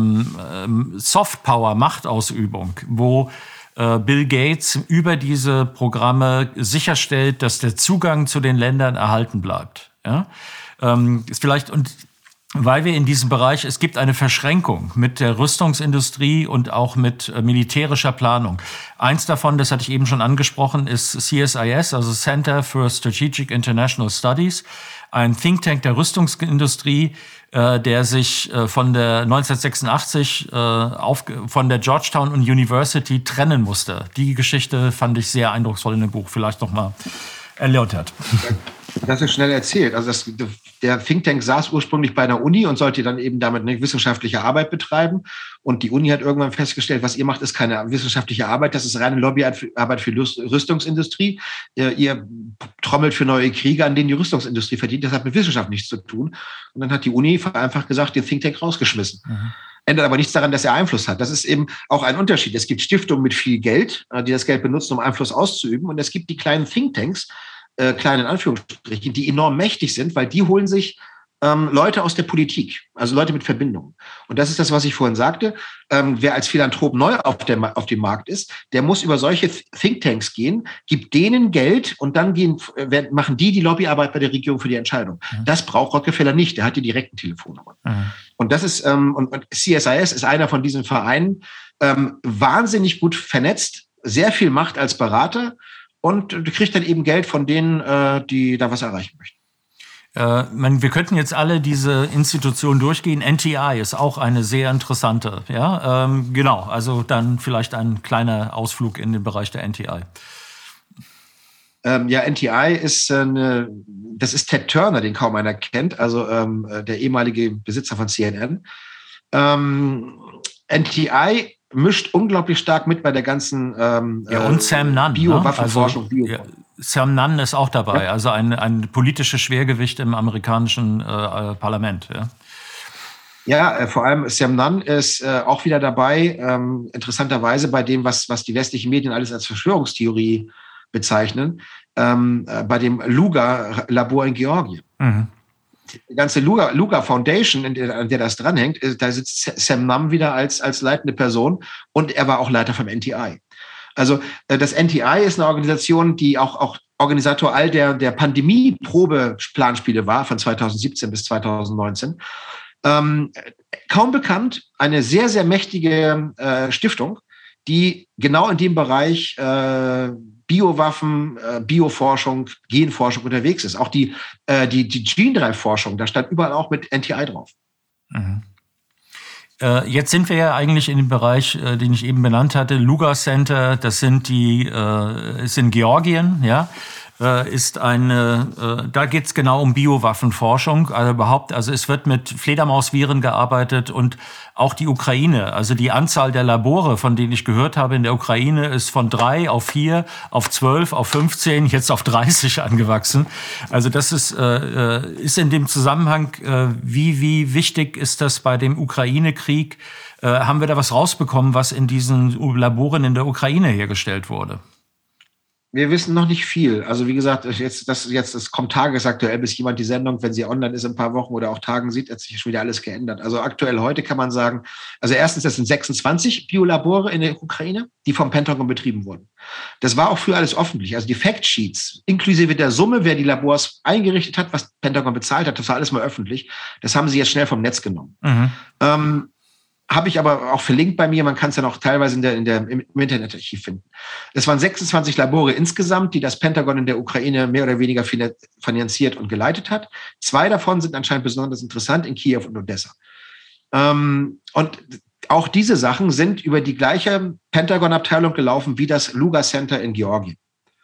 ähm, Soft-Power-Machtausübung, wo Bill Gates über diese Programme sicherstellt, dass der Zugang zu den Ländern erhalten bleibt. Ja? Ähm, ist vielleicht, und weil wir in diesem Bereich, es gibt eine Verschränkung mit der Rüstungsindustrie und auch mit äh, militärischer Planung. Eins davon, das hatte ich eben schon angesprochen, ist C S I S, also Center for Strategic International Studies, ein Think Tank der Rüstungsindustrie, äh, der sich äh, von der neunzehnhundertsechsundachtzig äh, auf, von der Georgetown University trennen musste. Die Geschichte fand ich sehr eindrucksvoll in dem Buch. Vielleicht noch mal erläutert. Das ist schnell erzählt. Also das, der Think Tank saß ursprünglich bei einer Uni und sollte dann eben damit eine wissenschaftliche Arbeit betreiben. Und die Uni hat irgendwann festgestellt, was ihr macht, ist keine wissenschaftliche Arbeit, das ist reine Lobbyarbeit für Rüstungsindustrie. Ihr, ihr trommelt für neue Kriege, an denen die Rüstungsindustrie verdient. Das hat mit Wissenschaft nichts zu tun. Und dann hat die Uni einfach gesagt, den Think Tank rausgeschmissen. Mhm. Ändert aber nichts daran, dass er Einfluss hat. Das ist eben auch ein Unterschied. Es gibt Stiftungen mit viel Geld, die das Geld benutzen, um Einfluss auszuüben. Und es gibt die kleinen Thinktanks, äh, kleinen in Anführungsstrichen, die enorm mächtig sind, weil die holen sich ähm, Leute aus der Politik, also Leute mit Verbindungen. Und das ist das, was ich vorhin sagte. Ähm, wer als Philanthrop neu auf, der, auf dem Markt ist, der muss über solche Thinktanks gehen, gibt denen Geld und dann gehen, werden, machen die die Lobbyarbeit bei der Regierung für die Entscheidung. Mhm. Das braucht Rockefeller nicht, der hat die direkten Telefonnummern. Mhm. Und das ist, ähm, und, und C S I S ist einer von diesen Vereinen, ähm, wahnsinnig gut vernetzt, sehr viel Macht als Berater und kriegt dann eben Geld von denen, äh, die da was erreichen möchten. Äh, man, wir könnten jetzt alle diese Institutionen durchgehen. N T I ist auch eine sehr interessante. Ja, ähm, genau. Also dann vielleicht ein kleiner Ausflug in den Bereich der N T I. Ähm, ja, N T I ist eine, das ist Ted Turner, den kaum einer kennt, also ähm, der ehemalige Besitzer von C N N. Ähm, N T I mischt unglaublich stark mit bei der ganzen ähm, ja, und Sam Nunn, Biowaffenforschung. ne? Also, ja, Sam Nunn ist auch dabei, ja. Also ein, ein politisches Schwergewicht im amerikanischen äh, Parlament. Ja. Ja, äh, vor allem Sam Nunn ist äh, auch wieder dabei, ähm, interessanterweise bei dem, was, was die westlichen Medien alles als Verschwörungstheorie bezeichnen, ähm, äh, bei dem Lugar-Labor in Georgien. Mhm. Die ganze Lugar, Lugar Foundation, in der, an der das dranhängt, ist, da sitzt Sam Nunn wieder als, als leitende Person und er war auch Leiter vom N T I. Also äh, das N T I ist eine Organisation, die auch, auch Organisator all der, der Pandemie-Probe-Planspiele war, von zweitausendsiebzehn bis zweitausendneunzehn. Ähm, kaum bekannt, eine sehr, sehr mächtige äh, Stiftung, die genau in dem Bereich äh, Biowaffen, äh, Bioforschung, Genforschung unterwegs ist. Auch die, äh, die, die Gene-Drive-Forschung, da stand überall auch mit N T I drauf. Mhm. Äh, jetzt sind wir ja eigentlich in dem Bereich, äh, den ich eben benannt hatte, Lugar Center, das sind die, äh, ist in Georgien, ja. Ist eine, äh, da geht's genau um Biowaffenforschung, also überhaupt, also es wird mit Fledermausviren gearbeitet und auch die Ukraine, also die Anzahl der Labore, von denen ich gehört habe in der Ukraine, ist von drei auf vier, auf zwölf, auf fünfzehn, jetzt auf dreißig angewachsen. Also das ist, äh, ist in dem Zusammenhang, äh, wie, wie wichtig ist das bei dem Ukraine-Krieg? Äh, haben wir da was rausbekommen, was in diesen Laboren in der Ukraine hergestellt wurde? Wir wissen noch nicht viel. Also wie gesagt, jetzt das jetzt das kommt tagesaktuell, bis jemand die Sendung, wenn sie online ist, in ein paar Wochen oder auch Tagen sieht, hat sich schon wieder alles geändert. Also aktuell heute kann man sagen, also erstens, das sind sechsundzwanzig Biolabore in der Ukraine, die vom Pentagon betrieben wurden. Das war auch früher alles öffentlich. Also die Factsheets, inklusive der Summe, wer die Labors eingerichtet hat, was Pentagon bezahlt hat, das war alles mal öffentlich. Das haben sie jetzt schnell vom Netz genommen. Mhm. Ähm, Habe ich aber auch verlinkt bei mir. Man kann es dann auch teilweise in der, in der, im Internetarchiv finden. Es waren sechsundzwanzig Labore insgesamt, die das Pentagon in der Ukraine mehr oder weniger finanziert und geleitet hat. Zwei davon sind anscheinend besonders interessant in Kiew und Odessa. Ähm, und auch diese Sachen sind über die gleiche Pentagon-Abteilung gelaufen wie das Lugar Center in Georgien.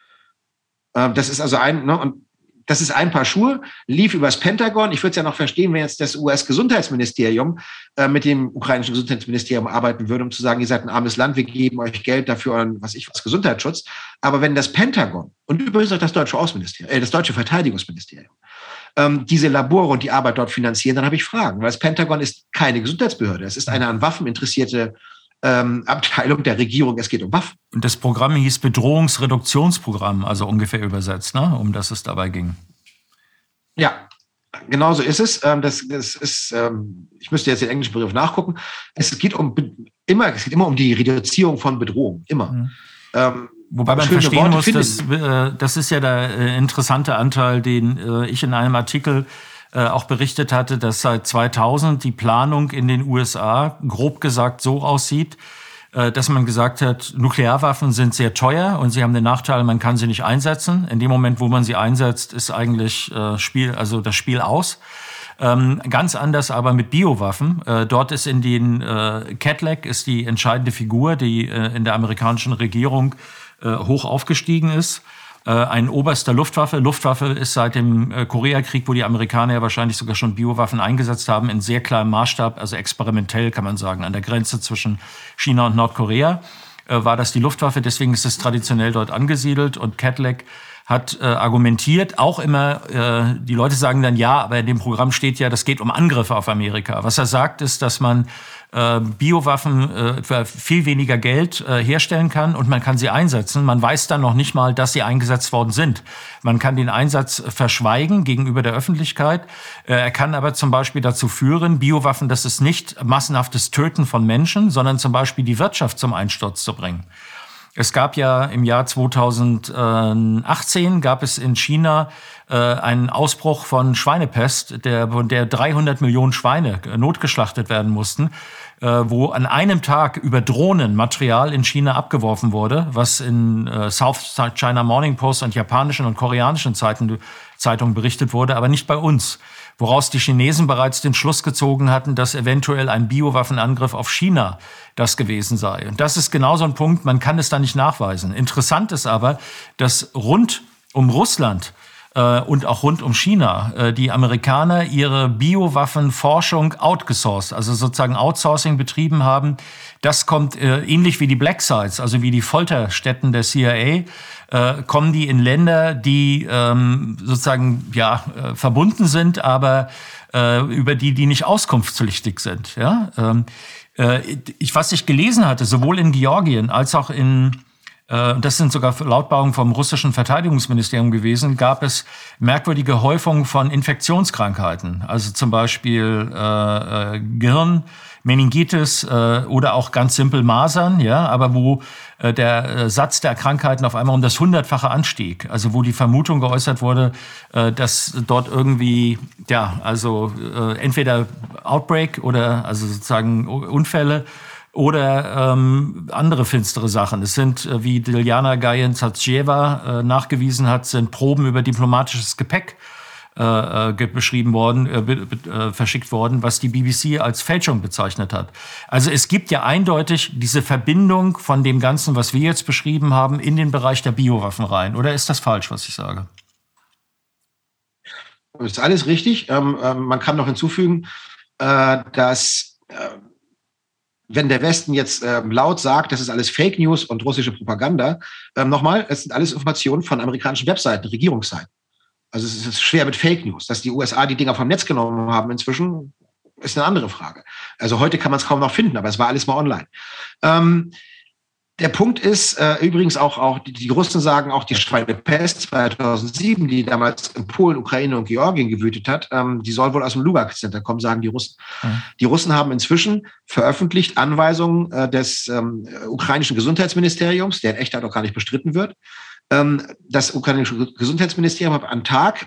Ähm, das ist also ein, ne, und das ist ein Paar Schuhe, lief übers Pentagon. Ich würde es ja noch verstehen, wenn jetzt das U S-Gesundheitsministerium äh, mit dem ukrainischen Gesundheitsministerium arbeiten würde, um zu sagen, ihr seid ein armes Land, wir geben euch Geld dafür, euren, was ich was, Gesundheitsschutz. Aber wenn das Pentagon und übrigens auch das deutsche Außenministerium, äh, das deutsche Verteidigungsministerium, ähm, diese Labore und die Arbeit dort finanzieren, dann habe ich Fragen. Weil das Pentagon ist keine Gesundheitsbehörde. Es ist eine an Waffen interessierte Ähm, Abteilung der Regierung, es geht um Waffen. Und das Programm hieß Bedrohungsreduktionsprogramm, also ungefähr übersetzt, ne? Um das es dabei ging. Ja, genau so ist es. Ähm, das, das ist, ähm, ich müsste jetzt den englischen Begriff nachgucken. Es geht um immer, es geht immer um die Reduzierung von Bedrohung, immer. Mhm. Ähm, Wobei man verstehen Worte muss, dass, äh, das ist ja der äh, interessante Anteil, den äh, ich in einem Artikel auch berichtet hatte, dass seit zweitausend die Planung in den U S A grob gesagt so aussieht, dass man gesagt hat, Nuklearwaffen sind sehr teuer und sie haben den Nachteil, man kann sie nicht einsetzen. In dem Moment, wo man sie einsetzt, ist eigentlich Spiel, also das Spiel aus. Ganz anders aber mit Biowaffen. Dort ist in den Cadillac ist die entscheidende Figur, die in der amerikanischen Regierung hoch aufgestiegen ist. Ein oberster Luftwaffe. Luftwaffe ist seit dem Koreakrieg, wo die Amerikaner ja wahrscheinlich sogar schon Biowaffen eingesetzt haben, in sehr kleinem Maßstab, also experimentell kann man sagen, an der Grenze zwischen China und Nordkorea, äh, war das die Luftwaffe. Deswegen ist es traditionell dort angesiedelt. Und Cadillac hat äh, argumentiert, auch immer, äh, die Leute sagen dann, ja, aber in dem Programm steht ja, das geht um Angriffe auf Amerika. Was er sagt, ist, dass man äh, Biowaffen äh, für viel weniger Geld äh, herstellen kann und man kann sie einsetzen. Man weiß dann noch nicht mal, dass sie eingesetzt worden sind. Man kann den Einsatz verschweigen gegenüber der Öffentlichkeit. Äh, er kann aber zum Beispiel dazu führen, Biowaffen, das ist nicht massenhaftes Töten von Menschen, sondern zum Beispiel die Wirtschaft zum Einsturz zu bringen. Es gab ja im Jahr zweitausendachtzehn gab es in China äh, einen Ausbruch von Schweinepest, der, von der dreihundert Millionen Schweine notgeschlachtet werden mussten, äh, wo an einem Tag über Drohnen Material in China abgeworfen wurde, was in äh, South China Morning Post und japanischen und koreanischen Zeiten, Zeitungen berichtet wurde, aber nicht bei uns. Woraus die Chinesen bereits den Schluss gezogen hatten, dass eventuell ein Biowaffenangriff auf China das gewesen sei. Und das ist genau so ein Punkt, man kann es da nicht nachweisen. Interessant ist aber, dass rund um Russland äh, und auch rund um China äh, die Amerikaner ihre Biowaffenforschung outgesourced, also sozusagen Outsourcing betrieben haben. Das kommt äh, ähnlich wie die Black Sites, also wie die Folterstätten der C I A, äh, kommen die in Länder, die ähm, sozusagen ja äh, verbunden sind, aber äh, über die die nicht auskunftspflichtig sind. Ja, ähm, äh, ich, was ich gelesen hatte, sowohl in Georgien als auch in äh, das sind sogar Lautbarungen vom russischen Verteidigungsministerium gewesen, gab es merkwürdige Häufungen von Infektionskrankheiten, also zum Beispiel äh, äh, Gehirn Meningitis äh, oder auch ganz simpel Masern, ja, aber wo äh, der äh, Satz der Krankheiten auf einmal um das Hundertfache anstieg. Also wo die Vermutung geäußert wurde, äh, dass dort irgendwie, ja, also äh, entweder Outbreak oder also sozusagen Unfälle oder ähm, andere finstere Sachen. Es sind, äh, wie Diljana Gajen-Zatsjeva äh, nachgewiesen hat, sind Proben über diplomatisches Gepäck Äh, beschrieben worden, äh, äh, verschickt worden, was die B B C als Fälschung bezeichnet hat. Also es gibt ja eindeutig diese Verbindung von dem Ganzen, was wir jetzt beschrieben haben, in den Bereich der Biowaffen rein. Oder ist das falsch, was ich sage? Das ist alles richtig. Ähm, ähm, man kann noch hinzufügen, äh, dass äh, wenn der Westen jetzt äh, laut sagt, das ist alles Fake News und russische Propaganda, äh, nochmal, es sind alles Informationen von amerikanischen Webseiten, Regierungsseiten. Also es ist schwer mit Fake News. Dass die U S A die Dinger vom Netz genommen haben inzwischen, ist eine andere Frage. Also heute kann man es kaum noch finden, aber es war alles mal online. Ähm, der Punkt ist äh, übrigens auch, auch die, die Russen sagen auch, die Schweinepest zweitausendsieben, die damals in Polen, Ukraine und Georgien gewütet hat, ähm, die soll wohl aus dem Lugar-Center kommen, sagen die Russen. Mhm. Die Russen haben inzwischen veröffentlicht Anweisungen äh, des ähm, ukrainischen Gesundheitsministeriums, deren Echtheit auch gar nicht bestritten wird. Das ukrainische Gesundheitsministerium hat am Tag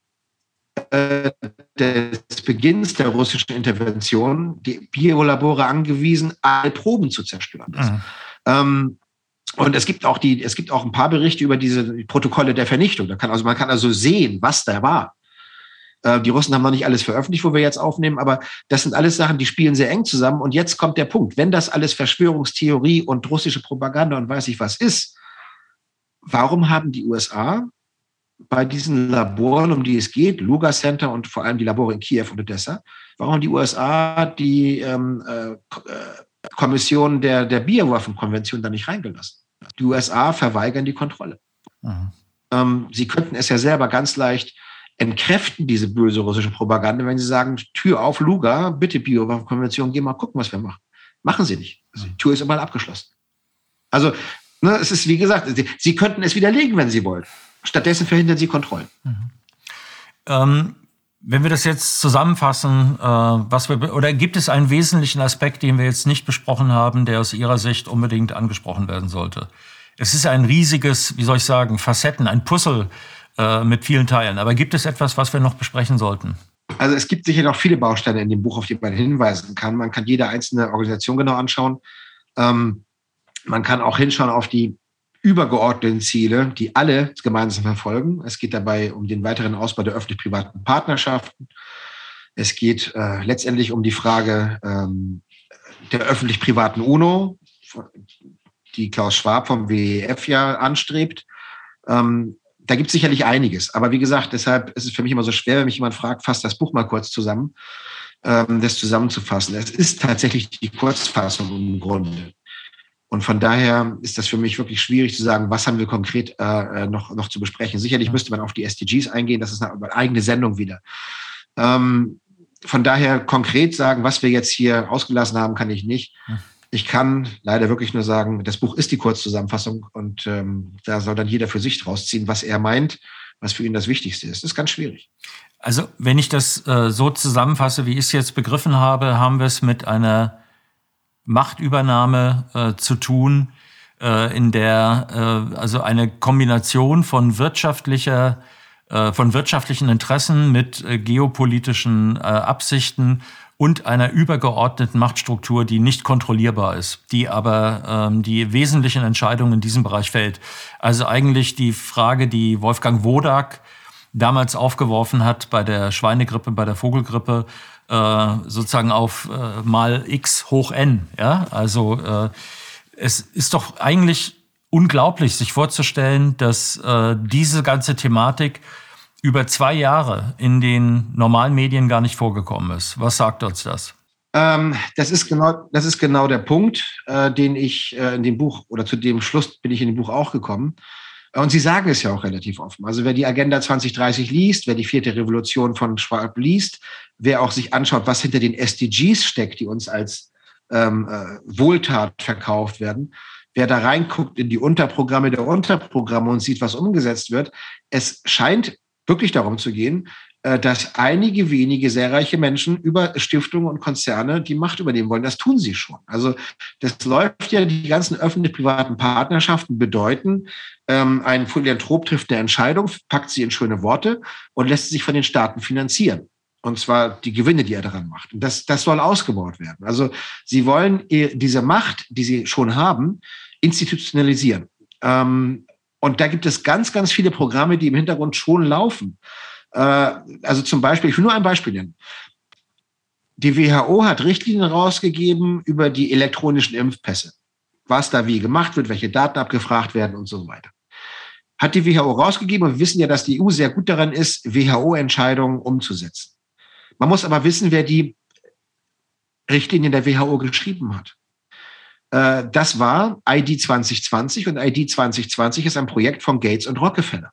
äh, des Beginns der russischen Intervention die Biolabore angewiesen, alle Proben zu zerstören. Mhm. Ähm, und es gibt auch die, es gibt auch ein paar Berichte über diese Protokolle der Vernichtung. Da kann also, man kann also sehen, was da war. Äh, die Russen haben noch nicht alles veröffentlicht, wo wir jetzt aufnehmen, aber das sind alles Sachen, die spielen sehr eng zusammen. Und jetzt kommt der Punkt. Wenn das alles Verschwörungstheorie und russische Propaganda und weiß ich was ist, warum haben die U S A bei diesen Laboren, um die es geht, Lugar Center und vor allem die Labore in Kiew und Odessa, warum haben die U S A die ähm, äh, Kommission der, der Biowaffenkonvention da nicht reingelassen? Die U S A verweigern die Kontrolle. Mhm. Ähm, sie könnten es ja selber ganz leicht entkräften, diese böse russische Propaganda, wenn sie sagen, Tür auf, Lugar, bitte Biowaffenkonvention, geh mal gucken, was wir machen. Machen sie nicht. Also die Tür ist immer abgeschlossen. Also es ist, wie gesagt, Sie, Sie könnten es widerlegen, wenn Sie wollen. Stattdessen verhindern Sie Kontrollen. Mhm. Ähm, wenn wir das jetzt zusammenfassen, äh, was wir, oder gibt es einen wesentlichen Aspekt, den wir jetzt nicht besprochen haben, der aus Ihrer Sicht unbedingt angesprochen werden sollte? Es ist ein riesiges, wie soll ich sagen, Facetten, ein Puzzle äh, mit vielen Teilen. Aber gibt es etwas, was wir noch besprechen sollten? Also es gibt sicher noch viele Bausteine in dem Buch, auf die man hinweisen kann. Man kann jede einzelne Organisation genau anschauen. Ähm, Man kann auch hinschauen auf die übergeordneten Ziele, die alle gemeinsam verfolgen. Es geht dabei um den weiteren Ausbau der öffentlich-privaten Partnerschaften. Es geht äh, letztendlich um die Frage ähm, der öffentlich-privaten UNO, die Klaus Schwab vom W E F ja anstrebt. Ähm, da gibt es sicherlich einiges. Aber wie gesagt, deshalb ist es für mich immer so schwer, wenn mich jemand fragt, fasst das Buch mal kurz zusammen, ähm, das zusammenzufassen. Es ist tatsächlich die Kurzfassung im Grunde. Und von daher ist das für mich wirklich schwierig zu sagen, was haben wir konkret äh, noch, noch zu besprechen. Sicherlich müsste man auf die S D Gs eingehen, das ist eine eigene Sendung wieder. Ähm, von daher konkret sagen, was wir jetzt hier ausgelassen haben, kann ich nicht. Ich kann leider wirklich nur sagen, das Buch ist die Kurzzusammenfassung und ähm, da soll dann jeder für sich rausziehen, was er meint, was für ihn das Wichtigste ist. Das ist ganz schwierig. Also wenn ich das äh, so zusammenfasse, wie ich es jetzt begriffen habe, haben wir es mit einer Machtübernahme äh, zu tun, äh, in der äh, also eine Kombination von wirtschaftlicher, äh, von wirtschaftlichen Interessen mit äh, geopolitischen äh, Absichten und einer übergeordneten Machtstruktur, die nicht kontrollierbar ist, die aber ähm, die wesentlichen Entscheidungen in diesem Bereich fällt. Also eigentlich die Frage, die Wolfgang Wodak damals aufgeworfen hat bei der Schweinegrippe, bei der Vogelgrippe, äh, sozusagen auf äh, mal x hoch n. Ja? Also äh, es ist doch eigentlich unglaublich, sich vorzustellen, dass äh, diese ganze Thematik über zwei Jahre in den normalen Medien gar nicht vorgekommen ist. Was sagt uns das? Ähm, das ist genau, das ist genau der Punkt, äh, den ich äh, in dem Buch, oder zu dem Schluss bin ich in dem Buch auch gekommen. Und Sie sagen es ja auch relativ offen. Also wer die Agenda zwanzig dreißig liest, wer die vierte Revolution von Schwab liest, wer auch sich anschaut, was hinter den S D Gs steckt, die uns als ähm, äh, Wohltat verkauft werden, wer da reinguckt in die Unterprogramme der Unterprogramme und sieht, was umgesetzt wird, es scheint wirklich darum zu gehen, dass einige wenige sehr reiche Menschen über Stiftungen und Konzerne die Macht übernehmen wollen. Das tun sie schon. Also das läuft ja, die ganzen öffentlich-privaten Partnerschaften bedeuten, ein Philanthrop trifft eine Entscheidung, packt sie in schöne Worte und lässt sich von den Staaten finanzieren. Und zwar die Gewinne, die er daran macht. Und das, das soll ausgebaut werden. Also sie wollen diese Macht, die sie schon haben, institutionalisieren. Und da gibt es ganz, ganz viele Programme, die im Hintergrund schon laufen. Also zum Beispiel, ich will nur ein Beispiel nennen. Die W H O hat Richtlinien rausgegeben über die elektronischen Impfpässe. Was da wie gemacht wird, welche Daten abgefragt werden und so weiter. Hat die W H O rausgegeben, und wir wissen ja, dass die E U sehr gut daran ist, W H O-Entscheidungen umzusetzen. Man muss aber wissen, wer die Richtlinien der W H O geschrieben hat. Das war I D zwanzig zwanzig, und I D zwanzig zwanzig ist ein Projekt von Gates und Rockefeller.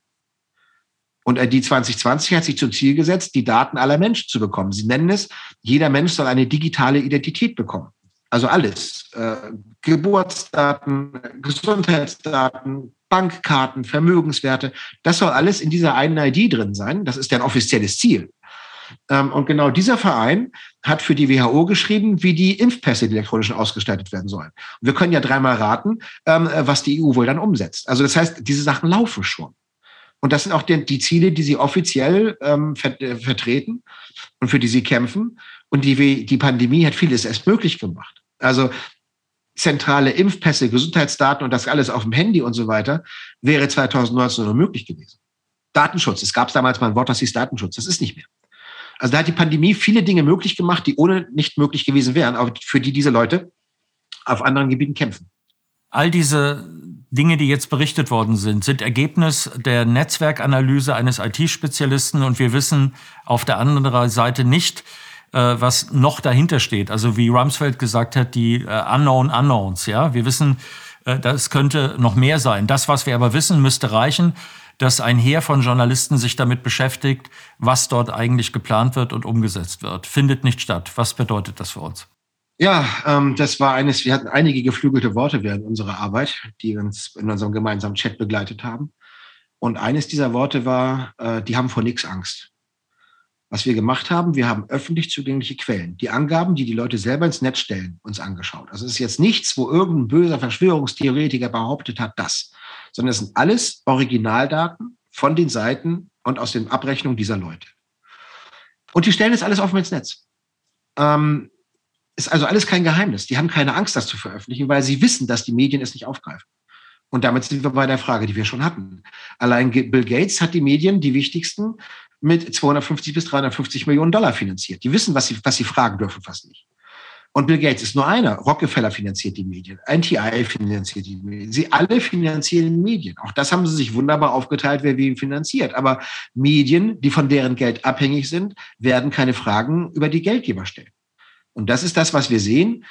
Und I D zwanzig zwanzig hat sich zum Ziel gesetzt, die Daten aller Menschen zu bekommen. Sie nennen es, jeder Mensch soll eine digitale Identität bekommen. Also alles. Äh, Geburtsdaten, Gesundheitsdaten, Bankkarten, Vermögenswerte. Das soll alles in dieser einen I D drin sein. Das ist deren offizielles Ziel. Ähm, und genau dieser Verein hat für die W H O geschrieben, wie die Impfpässe die elektronischen ausgestaltet werden sollen. Und wir können ja dreimal raten, ähm, was die E U wohl dann umsetzt. Also das heißt, diese Sachen laufen schon. Und das sind auch die, die Ziele, die sie offiziell ähm, ver- äh, vertreten und für die sie kämpfen. Und die, die Pandemie hat vieles erst möglich gemacht. Also zentrale Impfpässe, Gesundheitsdaten und das alles auf dem Handy und so weiter wäre zwanzig neunzehn nur möglich gewesen. Datenschutz. Es gab damals mal ein Wort, das hieß Datenschutz. Das ist nicht mehr. Also da hat die Pandemie viele Dinge möglich gemacht, die ohne nicht möglich gewesen wären, aber für die diese Leute auf anderen Gebieten kämpfen. All diese Dinge, die jetzt berichtet worden sind, sind Ergebnis der Netzwerkanalyse eines I T-Spezialisten, und wir wissen auf der anderen Seite nicht, was noch dahinter steht. Also wie Rumsfeld gesagt hat, die Unknown Unknowns. Ja, wir wissen, das könnte noch mehr sein. Das, was wir aber wissen, müsste reichen, dass ein Heer von Journalisten sich damit beschäftigt, was dort eigentlich geplant wird und umgesetzt wird. Findet nicht statt. Was bedeutet das für uns? Ja, ähm, das war eines, wir hatten einige geflügelte Worte während unserer Arbeit, die uns in unserem gemeinsamen Chat begleitet haben. Und eines dieser Worte war, äh, die haben vor nichts Angst. Was wir gemacht haben, wir haben öffentlich zugängliche Quellen. Die Angaben, die die Leute selber ins Netz stellen, uns angeschaut. Also es ist jetzt nichts, wo irgendein böser Verschwörungstheoretiker behauptet hat, das. Sondern es sind alles Originaldaten von den Seiten und aus den Abrechnungen dieser Leute. Und die stellen das alles offen ins Netz. Ähm, Ist also alles kein Geheimnis. Die haben keine Angst, das zu veröffentlichen, weil sie wissen, dass die Medien es nicht aufgreifen. Und damit sind wir bei der Frage, die wir schon hatten. Allein Bill Gates hat die Medien, die wichtigsten, mit zweihundertfünfzig bis dreihundertfünfzig Millionen Dollar finanziert. Die wissen, was sie, was sie fragen dürfen, fast nicht. Und Bill Gates ist nur einer. Rockefeller finanziert die Medien. N T I finanziert die Medien. Sie alle finanzieren die Medien. Auch das haben sie sich wunderbar aufgeteilt, wer wen finanziert. Aber Medien, die von deren Geld abhängig sind, werden keine Fragen über die Geldgeber stellen. Und das ist das, was wir sehen.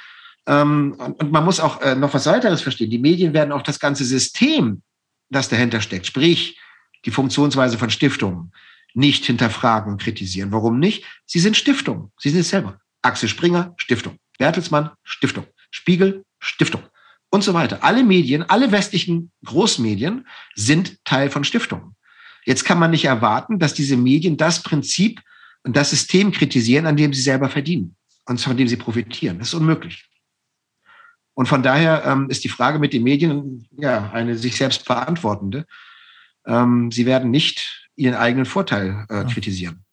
Und man muss auch noch was weiteres verstehen. Die Medien werden auch das ganze System, das dahinter steckt, sprich die Funktionsweise von Stiftungen, nicht hinterfragen und kritisieren. Warum nicht? Sie sind Stiftungen. Sie sind es selber. Axel Springer, Stiftung. Bertelsmann, Stiftung. Spiegel, Stiftung. Und so weiter. Alle Medien, alle westlichen Großmedien sind Teil von Stiftungen. Jetzt kann man nicht erwarten, dass diese Medien das Prinzip und das System kritisieren, an dem sie selber verdienen und von dem sie profitieren. Das ist unmöglich. Und von daher ähm, ist die Frage mit den Medien ja eine sich selbst beantwortende. Ähm, sie werden nicht ihren eigenen Vorteil äh, kritisieren.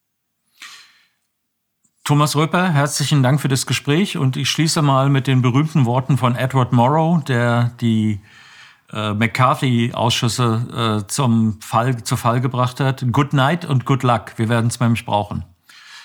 Thomas Röper, herzlichen Dank für das Gespräch, und ich schließe mal mit den berühmten Worten von Edward Morrow, der die äh, McCarthy-Ausschüsse äh, zum Fall, zu Fall gebracht hat. Good night und good luck. Wir werden es nämlich brauchen.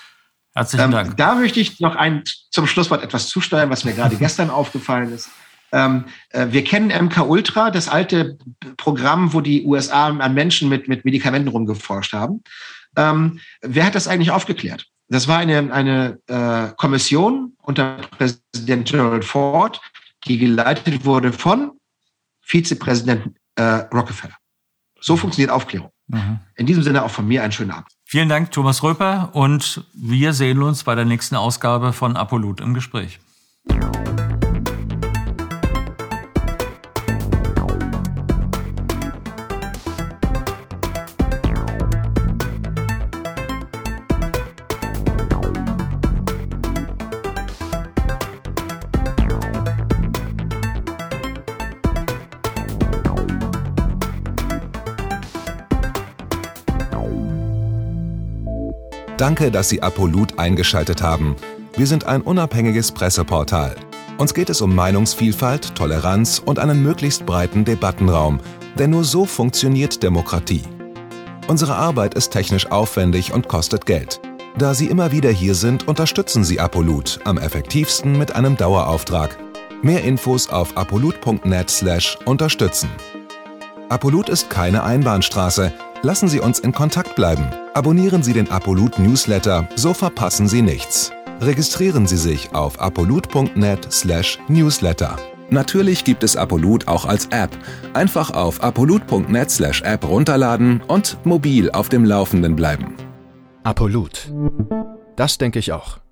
Herzlichen ähm, Dank. Da möchte ich noch ein, zum Schlusswort etwas zusteuern, was mir gerade gestern aufgefallen ist. Ähm, äh, wir kennen M K Ultra, das alte Programm, wo die U S A an Menschen mit, mit Medikamenten rumgeforscht haben. Ähm, wer hat das eigentlich aufgeklärt? Das war eine, eine äh, Kommission unter Präsident Gerald Ford, die geleitet wurde von Vizepräsident äh, Rockefeller. So funktioniert Aufklärung. Mhm. In diesem Sinne auch von mir einen schönen Abend. Vielen Dank, Thomas Röper, und wir sehen uns bei der nächsten Ausgabe von Apollut im Gespräch. Danke, dass Sie Apollut eingeschaltet haben. Wir sind ein unabhängiges Presseportal. Uns geht es um Meinungsvielfalt, Toleranz und einen möglichst breiten Debattenraum, denn nur so funktioniert Demokratie. Unsere Arbeit ist technisch aufwendig und kostet Geld. Da Sie immer wieder hier sind, unterstützen Sie Apollut am effektivsten mit einem Dauerauftrag. Mehr Infos auf apollut punkt net slash unterstützen. Apollut ist keine Einbahnstraße. Lassen Sie uns in Kontakt bleiben. Abonnieren Sie den Apollut Newsletter, so verpassen Sie nichts. Registrieren Sie sich auf apollut punkt net slash newsletter. Natürlich gibt es Apollut auch als App. Einfach auf apollut punkt net slash app runterladen und mobil auf dem Laufenden bleiben. Apollut. Das denke ich auch.